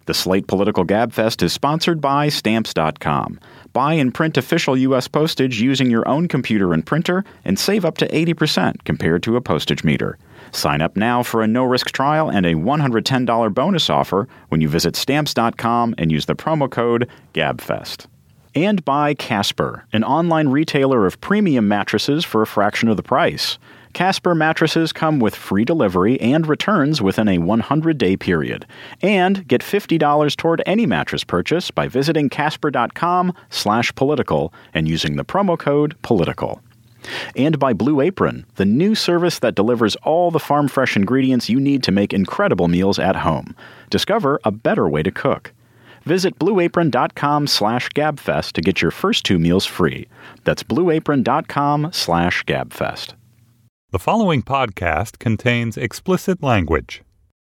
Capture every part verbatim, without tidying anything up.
The Slate Political Gabfest is sponsored by Stamps dot com. Buy and print official U S postage using your own computer and printer and save up to eighty percent compared to a postage meter. Sign up now for a no-risk trial and a one hundred ten dollars bonus offer when you visit Stamps dot com and use the promo code GABFEST. And by Casper, an online retailer of premium mattresses for a fraction of the price. Casper mattresses come with free delivery and returns within a one hundred day period. And get fifty dollars toward any mattress purchase by visiting casper dot com slash political and using the promo code political. And by Blue Apron, the new service that delivers all the farm-fresh ingredients you need to make incredible meals at home. Discover a better way to cook. Visit blue apron dot com slash gabfest to get your first two meals free. That's blue apron dot com slash gabfest. The following podcast contains explicit language.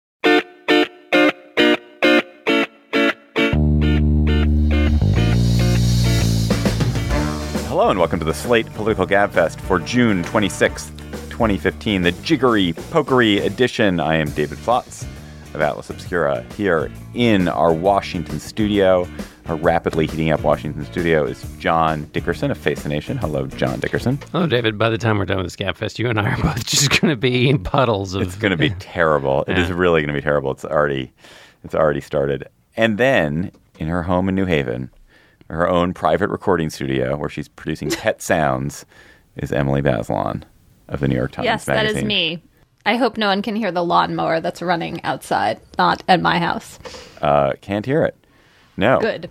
Hello and welcome to the Slate Political Gabfest for June twenty-sixth, twenty fifteen, the jiggery pokery edition. I am David Plotz of Atlas Obscura here in our Washington studio. Our rapidly heating up Washington studio is John Dickerson of Face the Nation. Hello, John Dickerson. Hello, David. By the time we're done with this Gabfest, you and I are both just going to be in puddles of... It's going to be terrible. It yeah. is really going to be terrible. It's already, it's already started. And then, in her home in New Haven, her own private recording studio where she's producing pet sounds, is Emily Bazelon of the New York Times yes, Magazine. Yes, that is me. I hope no one can hear the lawnmower that's running outside, not at my house. Uh, can't hear it. No. Good.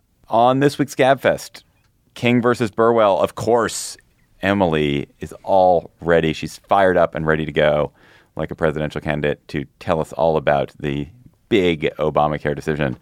On this week's Gabfest, King versus Burwell, of course, Emily is all ready. She's fired up and ready to go like a presidential candidate to tell us all about the big Obamacare decision.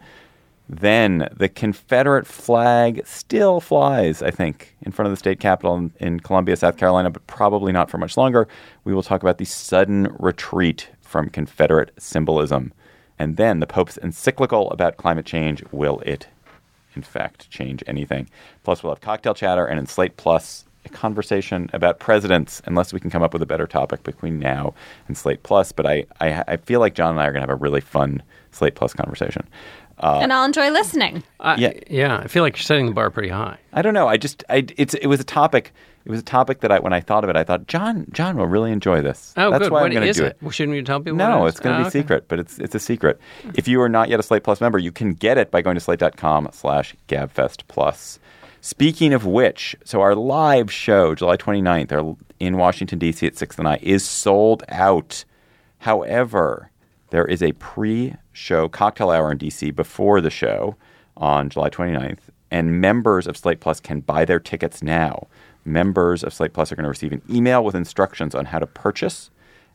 Then the Confederate flag still flies, I think, in front of the state capitol in, in Columbia, South Carolina, but probably not for much longer. We will talk about the sudden retreat from Confederate symbolism. And then the Pope's encyclical about climate change. Will it, in fact, change anything? Plus, we'll have cocktail chatter and in Slate Plus, a conversation about presidents, unless we can come up with a better topic between now and Slate Plus. But I, I, I feel like John and I are going to have a really fun Slate Plus conversation. Uh, and I'll enjoy listening. Uh, yeah, yeah. I feel like you're setting the bar pretty high. I don't know. I just, I, it's, it was a topic. It was a topic that I, when I thought of it, I thought John, John will really enjoy this. Oh, That's good. why What I'm going to is do it? it. Well, shouldn't we tell people? No, what it it's going to oh, be okay. secret, but it's it's a secret. If you are not yet a Slate Plus member, you can get it by going to slate dot com slash gabfest plus. Speaking of which, so our live show, July twenty-ninth, our, in Washington, D C at sixth and I, is sold out. However, there is a pre-show cocktail hour in D C before the show on July twenty-ninth, and members of Slate Plus can buy their tickets now. Members of Slate Plus are going to receive an email with instructions on how to purchase,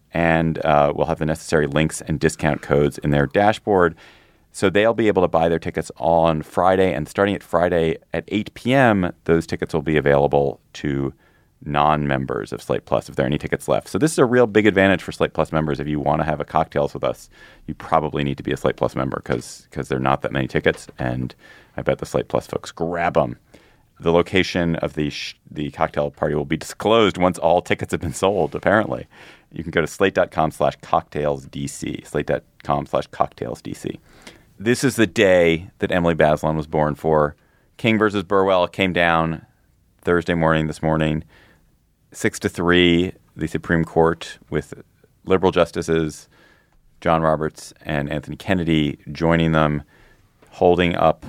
and uh, we'll have the necessary links and discount codes in their dashboard. So they'll be able to buy their tickets on Friday, and starting at Friday at eight p.m., those tickets will be available to non-members of Slate Plus if there are any tickets left. So this is a real big advantage for Slate Plus members. If you want to have a cocktails with us, you probably need to be a Slate Plus member because because there are not that many tickets, and I bet the Slate Plus folks grab them. The location of the sh- the cocktail party will be disclosed once all tickets have been sold, apparently. You can go to slate dot com slash cocktails D C, slate dot com slash cocktails D C. This is the day that Emily Bazelon was born for. King versus Burwell came down Thursday morning, this morning. Six to three, the Supreme Court with liberal justices John Roberts and Anthony Kennedy joining them, holding up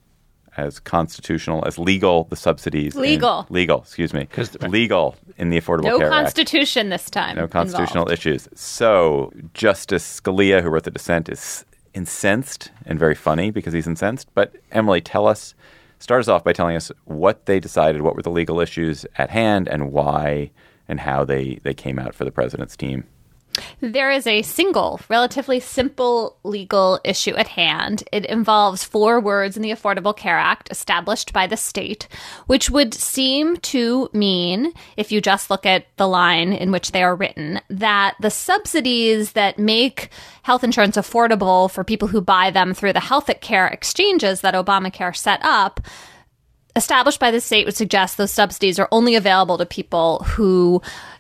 as constitutional, as legal, the subsidies. Legal. In, legal, excuse me. Legal in the Affordable no Care Act. No constitution this time. No constitutional involved. issues. So Justice Scalia, who wrote the dissent, is incensed and very funny because he's incensed. But Emily, tell us, start us off by telling us what they decided, what were the legal issues at hand, and why and how they, they came out for the president's team. There is a single, relatively simple legal issue at hand. It involves four words in the Affordable Care Act established by the state, which would seem to mean, if you just look at the line in which they are written, that the subsidies that make health insurance affordable for people who buy them through the health care exchanges that Obamacare set up, established by the state, would suggest those subsidies are only available to people who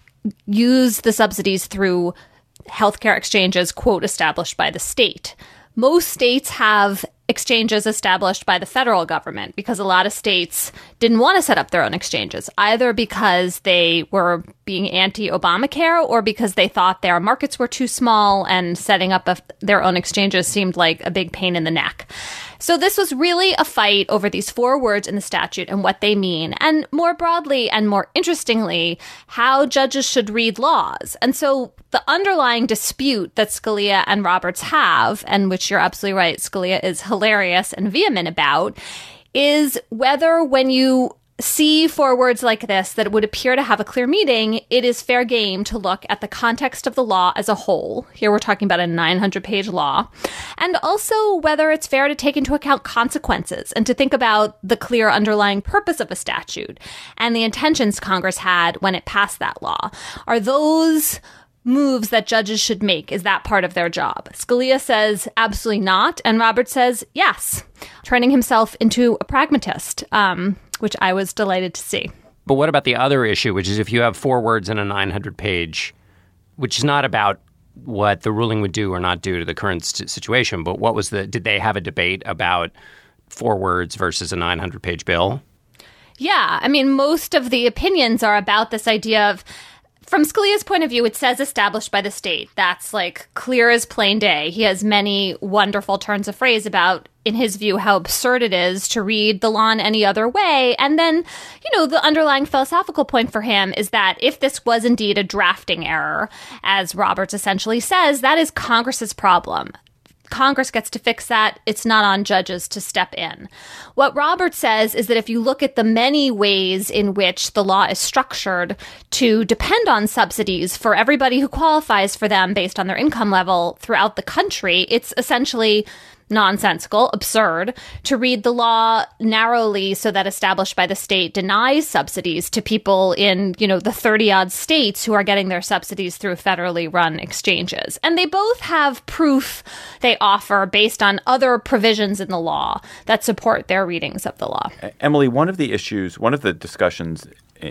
use the subsidies through healthcare exchanges, quote, established by the state. Most states have exchanges established by the federal government, because a lot of states didn't want to set up their own exchanges, either because they were being anti-Obamacare or because they thought their markets were too small and setting up a, their own exchanges seemed like a big pain in the neck. So this was really a fight over these four words in the statute and what they mean, and more broadly and more interestingly, how judges should read laws. And so the underlying dispute that Scalia and Roberts have, and which you're absolutely right, Scalia is hilarious and vehement about, is whether when you see four words like this that would appear to have a clear meaning, it is fair game to look at the context of the law as a whole. Here we're talking about a nine hundred page law. And also whether it's fair to take into account consequences and to think about the clear underlying purpose of a statute and the intentions Congress had when it passed that law. Are those moves that judges should make? Is that part of their job? Scalia says absolutely not, and Roberts says yes, turning himself into a pragmatist, um, which I was delighted to see. But what about the other issue, which is if you have four words in a nine hundred page, which is not about what the ruling would do or not do to the current st- situation, but what was the, did they have a debate about four words versus a nine hundred page bill? Yeah, I mean, most of the opinions are about this idea of, from Scalia's point of view, it says established by the state. That's like clear as plain day. He has many wonderful turns of phrase about, in his view, how absurd it is to read the law in any other way. And then, you know, the underlying philosophical point for him is that if this was indeed a drafting error, as Roberts essentially says, that is Congress's problem. Congress gets to fix that. It's not on judges to step in. What Roberts says is that if you look at the many ways in which the law is structured to depend on subsidies for everybody who qualifies for them based on their income level throughout the country, it's essentially nonsensical, absurd, to read the law narrowly so that established by the state denies subsidies to people in, you know, the thirty-odd states who are getting their subsidies through federally run exchanges. And they both have proof they offer based on other provisions in the law that support their readings of the law. Emily, one of the issues, one of the discussions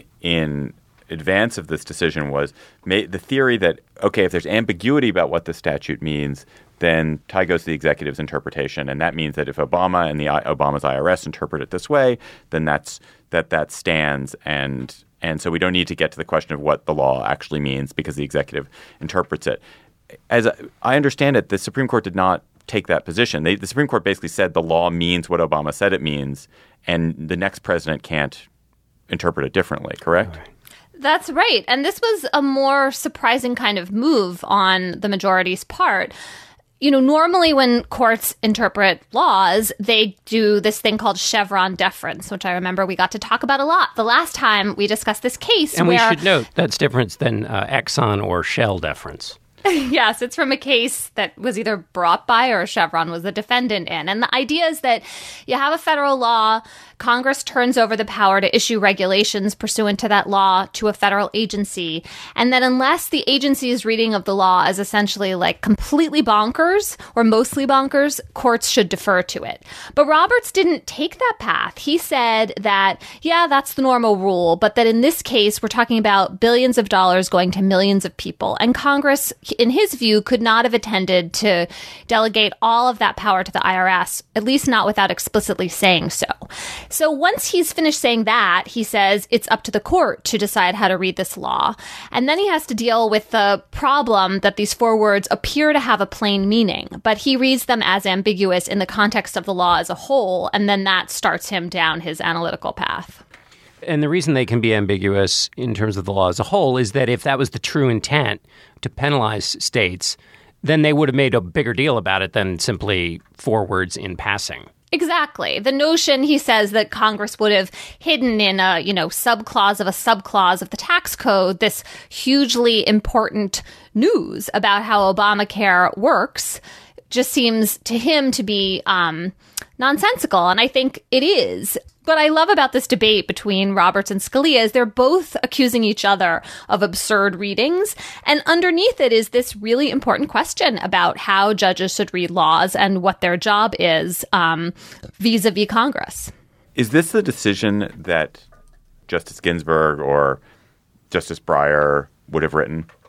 in advance of this decision was the theory that, okay, if there's ambiguity about what the statute means, then tie goes to the executive's interpretation, and that means that if Obama and the Obama's I R S interpret it this way, then that's that that stands, and and so we don't need to get to the question of what the law actually means because the executive interprets it. As I understand it, the Supreme Court did not take that position. They, the Supreme Court basically said the law means what Obama said it means, and the next president can't interpret it differently. Correct? Right. That's right, and this was a more surprising kind of move on the majority's part. You know, normally when courts interpret laws, they do this thing called Chevron deference, which I remember we got to talk about a lot the last time we discussed this case. And where, we should note that's different than uh, Exxon or Shell deference. Yes, it's from a case that was either brought by or Chevron was the defendant in. And the idea is that you have a federal law, Congress turns over the power to issue regulations pursuant to that law to a federal agency. And that unless the agency's reading of the law is essentially like completely bonkers or mostly bonkers, courts should defer to it. But Roberts didn't take that path. He said that, yeah, that's the normal rule, but that in this case, we're talking about billions of dollars going to millions of people. And Congress, in his view, could not have intended to delegate all of that power to the I R S, at least not without explicitly saying so. So once he's finished saying that, he says it's up to the court to decide how to read this law. And then he has to deal with the problem that these four words appear to have a plain meaning, but he reads them as ambiguous in the context of the law as a whole, and then that starts him down his analytical path. And the reason they can be ambiguous in terms of the law as a whole is that if that was the true intent to penalize states, then they would have made a bigger deal about it than simply four words in passing. Exactly. The notion, he says, that Congress would have hidden in a, you know, subclause of a subclause of the tax code, this hugely important news about how Obamacare works, just seems to him to be um, nonsensical. And I think it is. What I love about this debate between Roberts and Scalia is they're both accusing each other of absurd readings. And underneath it is this really important question about how judges should read laws and what their job is um, vis-a-vis Congress. Is this the decision that Justice Ginsburg or Justice Breyer would have written?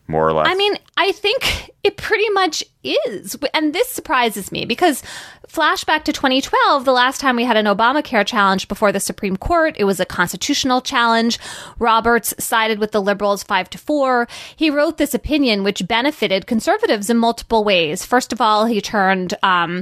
more or less? I mean, I think it pretty much is. And this surprises me because flashback to twenty twelve, the last time we had an Obamacare challenge before the Supreme Court, it was a constitutional challenge. Roberts sided with the liberals five to four. He wrote this opinion which benefited conservatives in multiple ways. First of all, he turned um,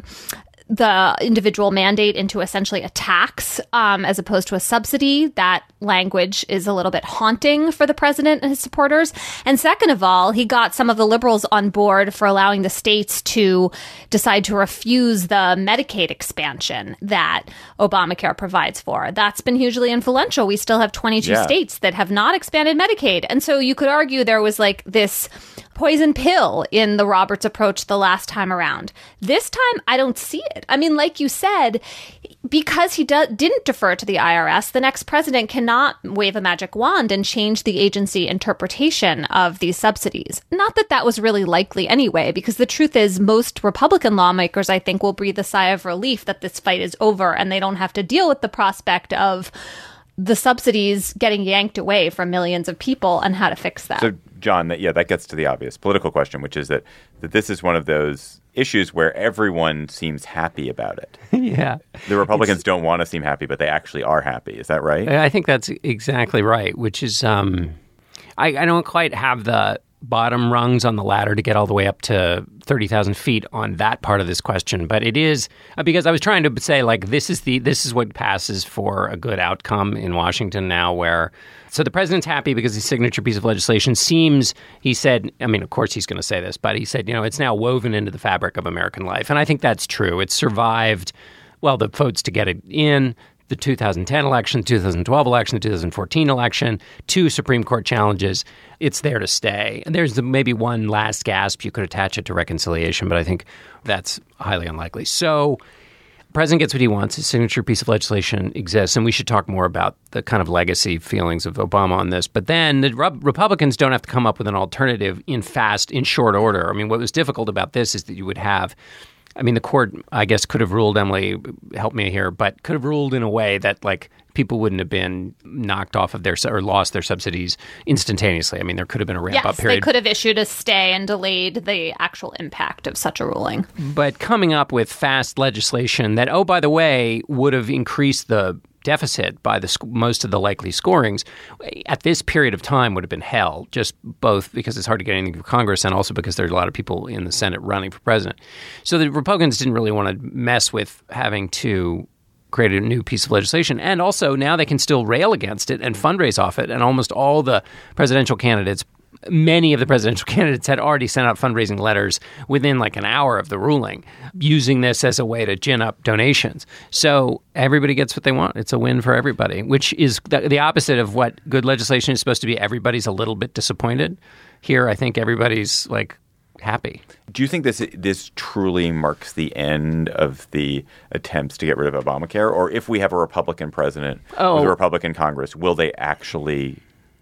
the individual mandate into essentially a tax um, as opposed to a subsidy. That language is a little bit haunting for the president and his supporters. And second of all, he got some of the liberals on board for allowing the states to decide to refuse the Medicaid expansion that Obamacare provides for. That's been hugely influential. We still have twenty-two yeah. states that have not expanded Medicaid. And so you could argue there was like this poison pill in the Roberts approach the last time around. This time, I don't see it. I mean, like you said, because he do- didn't defer to the I R S, the next president cannot wave a magic wand and change the agency interpretation of these subsidies. Not that that was really likely anyway, because the truth is most Republican lawmakers, I think, will breathe a sigh of relief that this fight is over and they don't have to deal with the prospect of the subsidies getting yanked away from millions of people and how to fix that. So, John, that, yeah, that gets to the obvious political question, which is that, that this is one of those issues where everyone seems happy about it. Yeah. The Republicans It's, don't want to seem happy, but they actually are happy. Is that right? I think that's exactly right, which is um, I, I don't quite have the bottom rungs on the ladder to get all the way up to thirty thousand feet on that part of this question. But it is because I was trying to say, like, this is the this is what passes for a good outcome in Washington now, where so the president's happy because his signature piece of legislation seems, he said, I mean, of course he's going to say this, but he said, you know, it's now woven into the fabric of American life. And I think that's true. It's survived, well, the votes to get it in, the two thousand ten election, two thousand twelve election, the two thousand fourteen election, two Supreme Court challenges. It's there to stay. And there's the, maybe one last gasp. You could attach it to reconciliation, but I think that's highly unlikely. So the president gets what he wants. His signature piece of legislation exists, and we should talk more about the kind of legacy feelings of Obama on this. But then the Re- Republicans don't have to come up with an alternative in fast, in short order. I mean, what was difficult about this is that you would have I mean, the court, I guess, could have ruled, Emily, help me here, but could have ruled in a way that, like, people wouldn't have been knocked off of their or lost their subsidies instantaneously. I mean, there could have been a ramp-up yes, period. They could have issued a stay and delayed the actual impact of such a ruling. But coming up with fast legislation that, oh, by the way, would have increased the deficit by the most of the likely scorings at this period of time would have been hell, just both because it's hard to get anything through Congress and also because there's a lot of people in the Senate running for president. So the Republicans didn't really want to mess with having to create a new piece of legislation. And also now they can still rail against it and fundraise off it. And almost all the presidential candidates, many of the presidential candidates had already sent out fundraising letters within like an hour of the ruling, using this as a way to gin up donations. So everybody gets what they want. It's a win for everybody, which is the, the opposite of what good legislation is supposed to be. Everybody's a little bit disappointed. Here, I think everybody's like happy. Do you think this this truly marks the end of the attempts to get rid of Obamacare? Or if we have a Republican president oh. with a Republican Congress, will they actually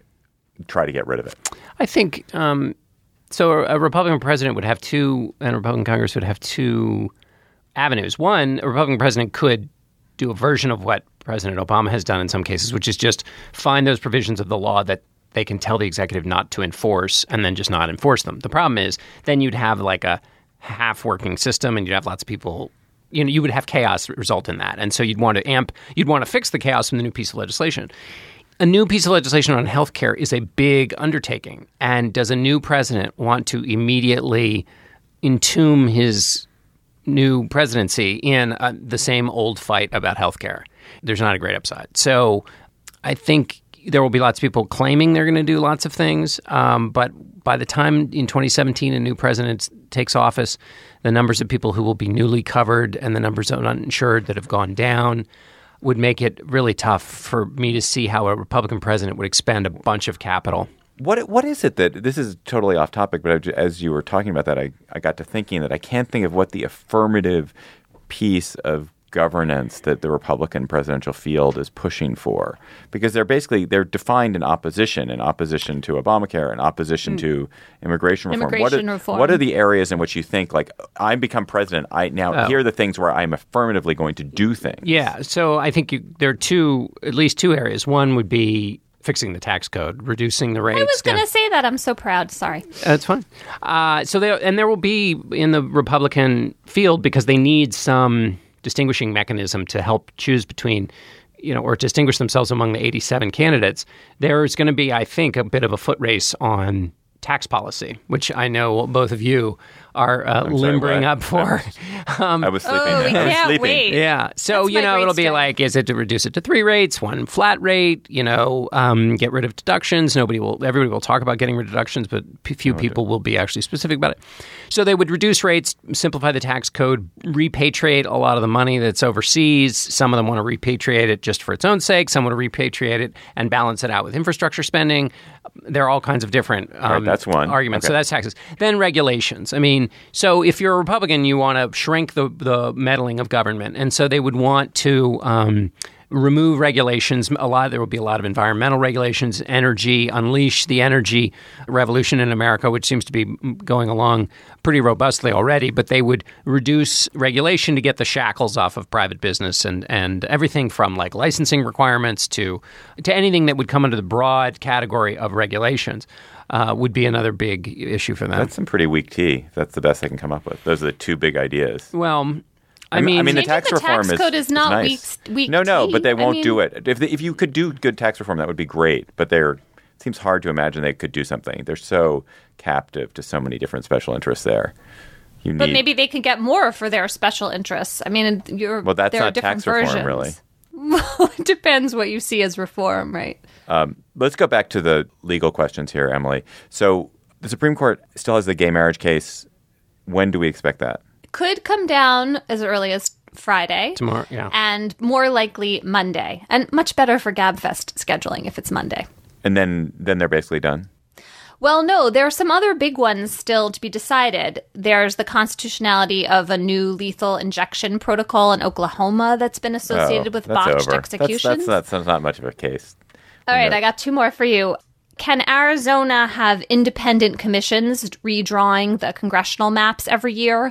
try to get rid of it? I think um, so. A Republican president would have two, and a Republican Congress would have two avenues. One, a Republican president could do a version of what President Obama has done in some cases, which is just find those provisions of the law that they can tell the executive not to enforce and then just not enforce them. The problem is then you'd have like a half-working system and you'd have lots of people, you know, you would have chaos result in that. And so you'd want to amp, you'd want to fix the chaos from the new piece of legislation. A new piece of legislation on health care is a big undertaking. And does a new president want to immediately entomb his new presidency in uh, the same old fight about health care? There's not a great upside. So I think there will be lots of people claiming they're going to do lots of things. Um, but by the time in twenty seventeen a new president takes office, the numbers of people who will be newly covered and the numbers of uninsured that have gone down would make it really tough for me to see how a Republican president would expend a bunch of capital. What What is it that – this is totally off topic, but as you were talking about that, I, I got to thinking that I can't think of what the affirmative piece of governance that the Republican presidential field is pushing for. Because they're basically – they're defined in opposition, in opposition to Obamacare, in opposition mm. to immigration reform. Immigration what are, reform. What are the areas in which you think, like, I become president, I now oh. here are the things where I'm affirmatively going to do things? Yeah. So I think you, there are two – at least two areas. One would be fixing the tax code, reducing the rates. I was going down. to say that. I'm so proud. Sorry. That's fine. Uh, so there, and there will be in the Republican field, because they need some distinguishing mechanism to help choose between, you know, or distinguish themselves among the eighty-seven candidates. There's going to be, I think, a bit of a foot race on tax policy, which I know both of you are uh, sorry, limbering what? up for. um, I was sleeping. Oh, we I was can't sleeping. wait. Yeah. So, That's you my know, great it'll be story. like, is it to reduce it to three rates, one flat rate, you know, um, get rid of deductions. Nobody will, everybody will talk about getting rid of deductions, but p- few people will be actually specific about it. So they would reduce rates, simplify the tax code, repatriate a lot of the money that's overseas. Some of them want to repatriate it just for its own sake. Some want to repatriate it and balance it out with infrastructure spending. There are all kinds of different um, right, that's one. arguments. Okay. So that's taxes. Then regulations. I mean, so if you're a Republican, you want to shrink the, the meddling of government. And so they would want to um, remove regulations. A lot. There will be a lot of environmental regulations, energy, unleash the energy revolution in America, which seems to be going along pretty robustly already. But they would reduce regulation to get the shackles off of private business and, and everything from like licensing requirements to to anything that would come under the broad category of regulations. Uh, would be another big issue for them. That's some pretty weak tea. That's the best I can come up with. Those are the two big ideas. Well, I I mean, I mean, the Changing tax the reform tax is, code is not nice. weak- weak No, no, tea. but they I won't mean- do it. If they, if you could do good tax reform, that would be great. But they're it seems hard to imagine they could do something. They're so captive to so many different special interests there. You need, But maybe they could get more for their special interests. I mean, you're well, that's there are not different tax reform, versions. really. Well, it depends what you see as reform, right? Um, let's go back to the legal questions here, Emily. So the Supreme Court still has the gay marriage case. When do we expect that? Could come down as early as Friday. Tomorrow, yeah. And more likely Monday. And much better for GabFest scheduling if it's Monday. And then, then they're basically done. Well, no, there are some other big ones still to be decided. There's the constitutionality of a new lethal injection protocol in Oklahoma that's been associated Oh, with that's botched over. executions. That's, that's, that's not much of a case. All right, No. I got two more for you. Can Arizona have independent commissions redrawing the congressional maps every year?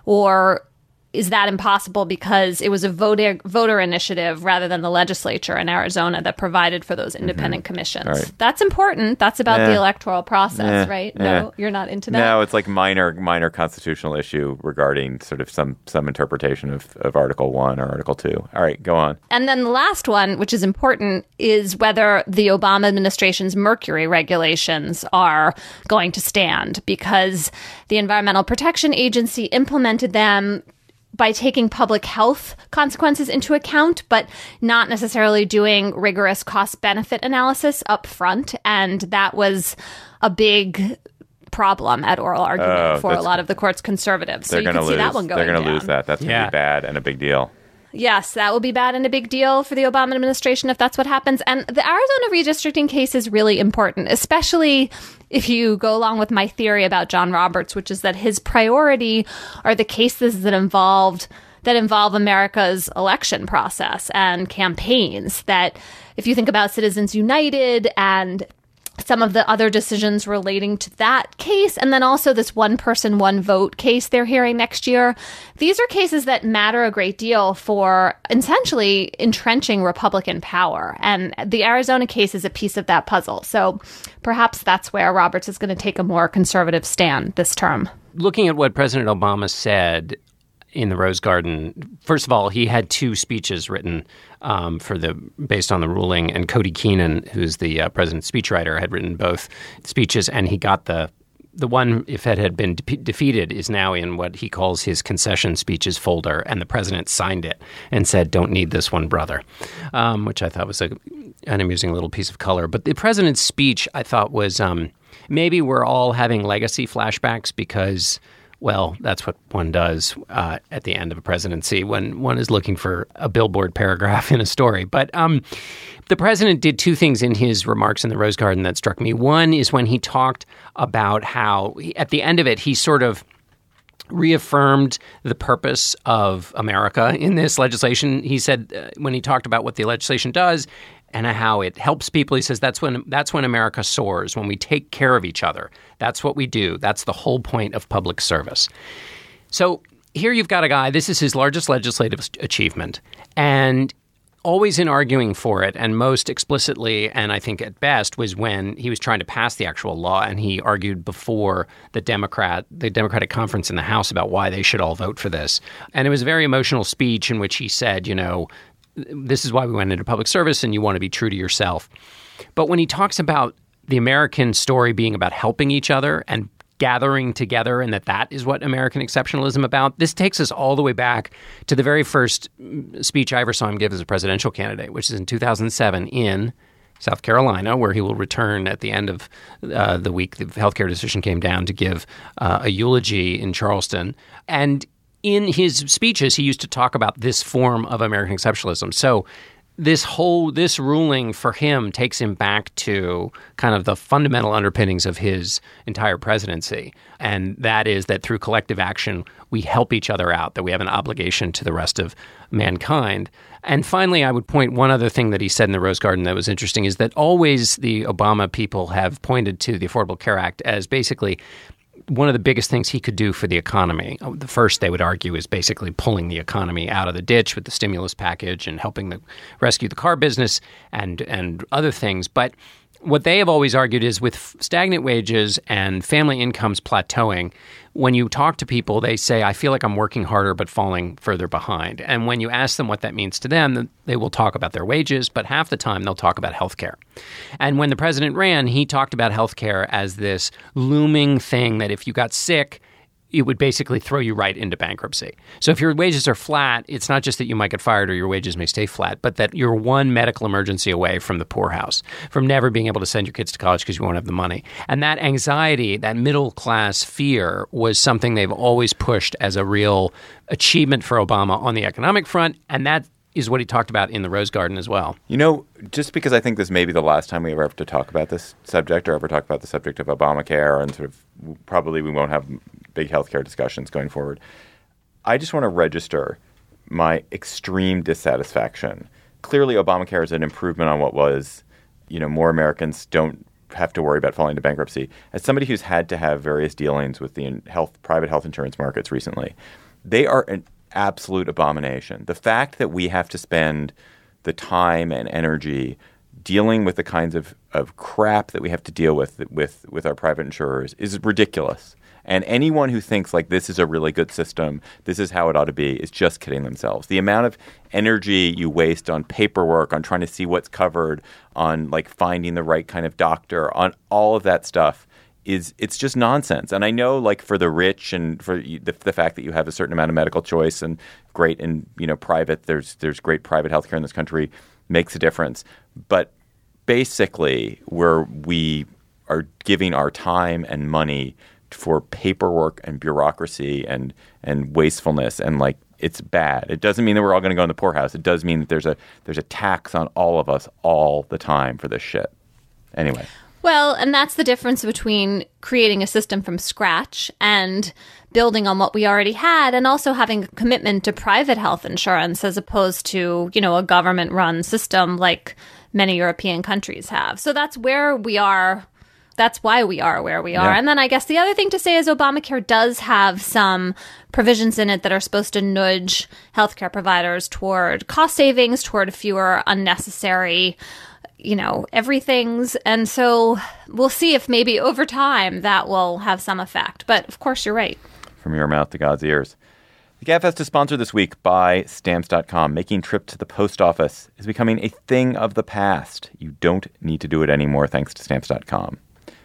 Or is that impossible because it was a voter voter initiative rather than the legislature in Arizona that provided for those independent commissions? All right. That's important. That's about the Eh. electoral process, Eh. right? Eh. No, you're not into that? No, it's like minor minor constitutional issue regarding sort of some some interpretation of, of Article One or Article Two. All right, go on. And then the last one, which is important, is whether the Obama administration's mercury regulations are going to stand, because the Environmental Protection Agency implemented them by taking public health consequences into account, but not necessarily doing rigorous cost-benefit analysis up front. And that was a big problem at oral argument Oh, for a that's- lot of the court's conservatives. So They're you going can to see lose. that one going They're going to down. lose that. That's going to Yeah. be bad and a big deal. Yes, that will be bad and a big deal for the Obama administration if that's what happens. And the Arizona redistricting case is really important, especially if you go along with my theory about John Roberts, which is that his priority are the cases that involved that involve America's election process and campaigns. That if you think about Citizens United and some of the other decisions relating to that case, and then also this one person, one vote case they're hearing next year. These are cases that matter a great deal for essentially entrenching Republican power. And the Arizona case is a piece of that puzzle. So perhaps that's where Roberts is going to take a more conservative stand this term. Looking at what President Obama said in the Rose Garden, first of all, he had two speeches written um, for the based on the ruling, and Cody Keenan, who's the uh, president's speechwriter, had written both speeches, and he got the the one, if it had been de- defeated, is now in what he calls his concession speeches folder, and the president signed it and said, "Don't need this one, brother," um, which I thought was a, an amusing little piece of color. But the president's speech, I thought, was um, maybe we're all having legacy flashbacks because, well, that's what one does uh, at the end of a presidency when one is looking for a billboard paragraph in a story. But um, the president did two things in his remarks in the Rose Garden that struck me. One is when he talked about how, at the end of it, he sort of reaffirmed the purpose of America in this legislation. He said, uh, when he talked about what the legislation does and how it helps people, he says that's when that's when America soars, when we take care of each other. That's what we do. That's the whole point of public service. So here you've got a guy, this is his largest legislative achievement, and always in arguing for it, and most explicitly, and I think at best, was when he was trying to pass the actual law, and he argued before the Democrat, the Democratic conference in the House about why they should all vote for this. And it was a very emotional speech in which he said, you know, this is why we went into public service, and you want to be true to yourself. But when he talks about the American story being about helping each other and gathering together, and that that is what American exceptionalism about, this takes us all the way back to the very first speech I ever saw him give as a presidential candidate, which is in two thousand seven in South Carolina, where he will return at the end of uh, the week. The healthcare decision came down to give uh, a eulogy in Charleston. And in his speeches, he used to talk about this form of American exceptionalism. So this whole, this ruling for him takes him back to kind of the fundamental underpinnings of his entire presidency. And that is that through collective action, we help each other out, that we have an obligation to the rest of mankind. And finally, I would point one other thing that he said in the Rose Garden that was interesting is that always the Obama people have pointed to the Affordable Care Act as basically one of the biggest things he could do for the economy. The first, they would argue, is basically pulling the economy out of the ditch with the stimulus package and helping the, rescue the car business and and other things. But what they have always argued is with stagnant wages and family incomes plateauing, when you talk to people, they say, I feel like I'm working harder but falling further behind. And when you ask them what that means to them, they will talk about their wages, but half the time they'll talk about health care. And when the president ran, he talked about health care as this looming thing that if you got sick, it would basically throw you right into bankruptcy. So if your wages are flat, it's not just that you might get fired or your wages may stay flat, but that you're one medical emergency away from the poorhouse, from never being able to send your kids to college because you won't have the money. And that anxiety, that middle-class fear was something they've always pushed as a real achievement for Obama on the economic front, and that is what he talked about in the Rose Garden as well. You know, just because I think this may be the last time we ever have to talk about this subject or ever talk about the subject of Obamacare, and sort of probably we won't have big healthcare discussions going forward, I just want to register my extreme dissatisfaction. Clearly, Obamacare is an improvement on what was. You know, more Americans don't have to worry about falling into bankruptcy. As somebody who's had to have various dealings with the health, private health insurance markets recently, they are an absolute abomination. The fact that we have to spend the time and energy dealing with the kinds of, of crap that we have to deal with with with our private insurers is ridiculous. And anyone who thinks like this is a really good system, this is how it ought to be, is just kidding themselves. The amount of energy you waste on paperwork, on trying to see what's covered, on like finding the right kind of doctor, on all of that stuff is it's just nonsense. And I know like for the rich and for the, the fact that you have a certain amount of medical choice and great and, you know, private, there's there's great private healthcare in this country makes a difference. But basically where we are giving our time and money for paperwork and bureaucracy and and wastefulness, and like it's bad. It doesn't mean that we're all going to go in the poorhouse. It does mean that there's a there's a tax on all of us all the time for this shit. Anyway. Well, and that's the difference between creating a system from scratch and building on what we already had, and also having a commitment to private health insurance as opposed to, you know, a government-run system like many European countries have. So that's where we are. That's why we are where we are. Yeah. And then I guess the other thing to say is Obamacare does have some provisions in it that are supposed to nudge healthcare providers toward cost savings, toward fewer unnecessary, you know, everythings. And so we'll see if maybe over time that will have some effect. But of course, you're right. From your mouth to God's ears. The GabFest is sponsored this week by Stamps dot com. Making trips to the post office is becoming a thing of the past. You don't need to do it anymore thanks to Stamps dot com.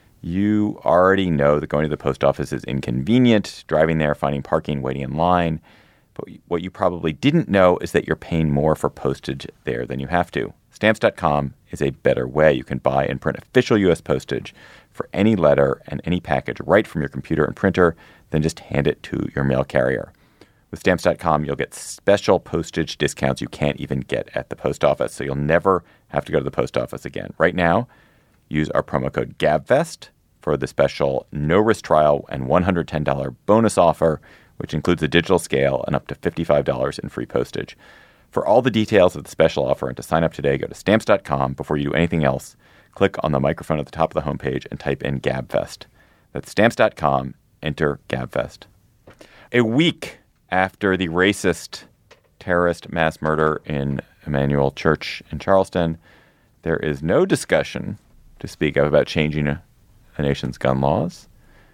You already know that going to the post office is inconvenient, driving there, finding parking, waiting in line. But what you probably didn't know is that you're paying more for postage there than you have to. Stamps dot com is a better way. You can buy and print official U S postage for any letter and any package right from your computer and printer, then just hand it to your mail carrier. With Stamps dot com, you'll get special postage discounts you can't even get at the post office, so you'll never have to go to the post office again. Right now, use our promo code GABFEST for the special no-risk trial and one hundred ten dollars bonus offer, which includes a digital scale and up to fifty-five dollars in free postage. For all the details of the special offer and to sign up today, go to Stamps dot com. Before you do anything else, click on the microphone at the top of the homepage and type in GABFEST. That's Stamps dot com. Enter GABFEST. A week after the racist terrorist mass murder in Emmanuel Church in Charleston. There is no discussion to speak of about changing a, a nation's gun laws.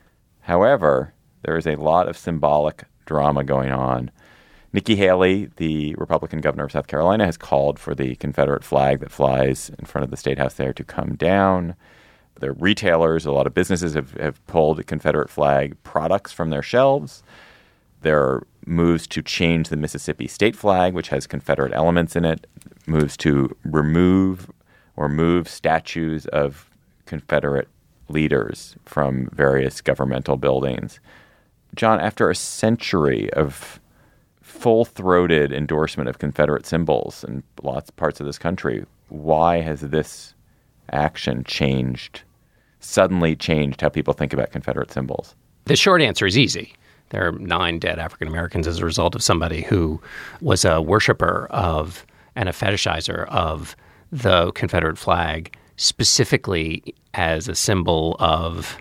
However, there is a lot of symbolic drama going on. Nikki Haley, the Republican governor of South Carolina, has called for the Confederate flag that flies in front of the State House there to come down. The retailers, a lot of businesses have, have pulled Confederate flag products from their shelves. There are moves to change the Mississippi state flag, which has Confederate elements in it, moves to remove or move statues of Confederate leaders from various governmental buildings. John, after a century of full-throated endorsement of Confederate symbols in lots of parts of this country, why has this action changed, suddenly changed how people think about Confederate symbols? The short answer is easy. There are nine dead African Americans as a result of somebody who was a worshiper of and a fetishizer of the Confederate flag, specifically as a symbol of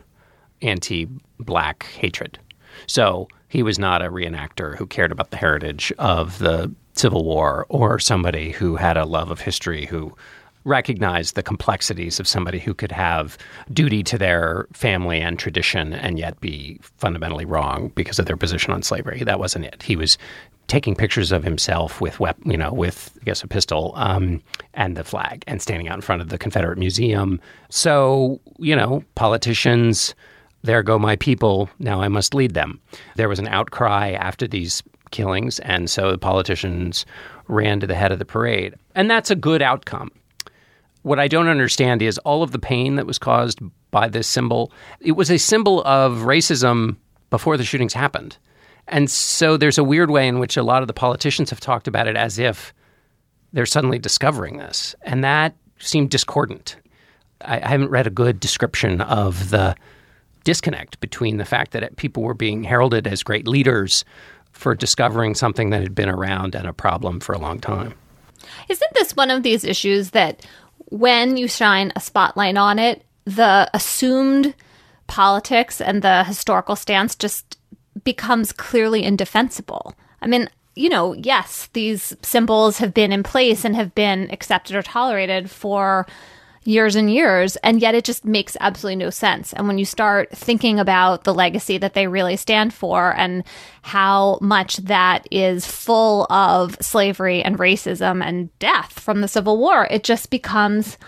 anti-black hatred. So he was not a reenactor who cared about the heritage of the Civil War, or somebody who had a love of history, who recognized the complexities of somebody who could have duty to their family and tradition and yet be fundamentally wrong because of their position on slavery. That wasn't it. He was taking pictures of himself with, wep- you know, with I guess a pistol um, and the flag, and standing out in front of the Confederate Museum. So, you know, politicians, there go my people, now I must lead them. There was an outcry after these killings, and so the politicians ran to the head of the parade. And that's a good outcome. What I don't understand is all of the pain that was caused by this symbol. It was a symbol of racism before the shootings happened. And so there's a weird way in which a lot of the politicians have talked about it as if they're suddenly discovering this. And that seemed discordant. I, I haven't read a good description of the disconnect between the fact that people were being heralded as great leaders for discovering something that had been around and a problem for a long time. Isn't this one of these issues that when you shine a spotlight on it, the assumed politics and the historical stance just becomes clearly indefensible? I mean, you know, yes, these symbols have been in place and have been accepted or tolerated for years and years, and yet it just makes absolutely no sense. And when you start thinking about the legacy that they really stand for and how much that is full of slavery and racism and death from the Civil War, it just becomes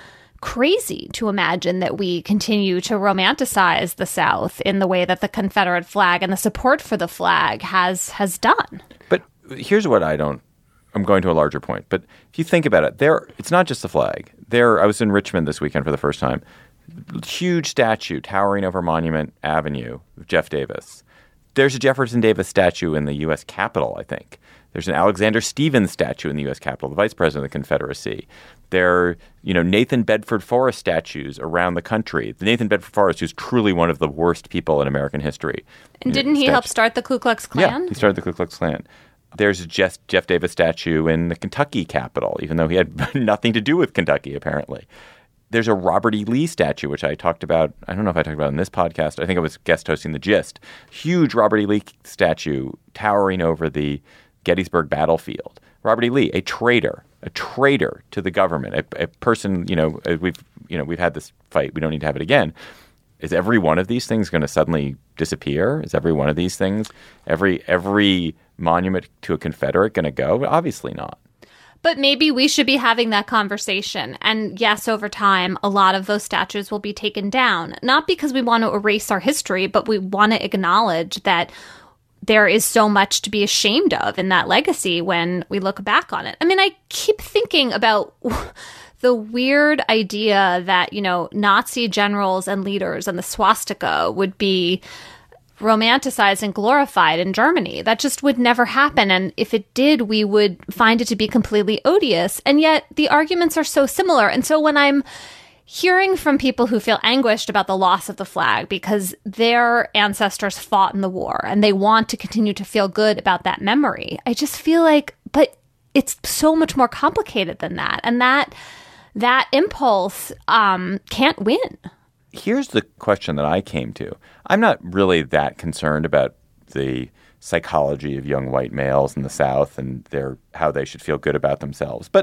crazy to imagine that we continue to romanticize the South in the way that the Confederate flag and the support for the flag has has done. But here's what I don't I'm going to a larger point. But if you think about it, there it's not just the flag. There, I was in Richmond this weekend for the first time. Huge statue towering over Monument Avenue of Jeff Davis. There's a Jefferson Davis statue in the U S Capitol, I think. There's an Alexander Stephens statue in the U S Capitol, the Vice President of the Confederacy. There are, you know, Nathan Bedford Forrest statues around the country. The Nathan Bedford Forrest, who's truly one of the worst people in American history. And didn't he help start the Ku Klux Klan? Yeah, he started the Ku Klux Klan. There's a Jeff, Jeff Davis statue in the Kentucky Capitol, even though he had nothing to do with Kentucky, apparently. There's a Robert E. Lee statue, which I talked about. I don't know if I talked about in this podcast. I think I was guest hosting The Gist. Huge Robert E. Lee statue towering over the Gettysburg battlefield. Robert E. Lee, a traitor, a traitor to the government, a, a person, you know, we've, you know, we've had this fight. We don't need to have it again. Is every one of these things going to suddenly disappear? Is every one of these things, every every monument to a Confederate going to go? Obviously not. But maybe we should be having that conversation. And yes, over time, a lot of those statues will be taken down. Not because we want to erase our history, but we want to acknowledge that there is so much to be ashamed of in that legacy when we look back on it. I mean, I keep thinking about the weird idea that, you know, Nazi generals and leaders and the swastika would be romanticized and glorified in Germany. That just would never happen. And if it did, we would find it to be completely odious. And yet the arguments are so similar. And so when I'm hearing from people who feel anguished about the loss of the flag because their ancestors fought in the war and they want to continue to feel good about that memory, I just feel like, but it's so much more complicated than that. And that that impulse um, can't win. Here's the question that I came to. I'm not really that concerned about the psychology of young white males in the South and their how they should feel good about themselves. But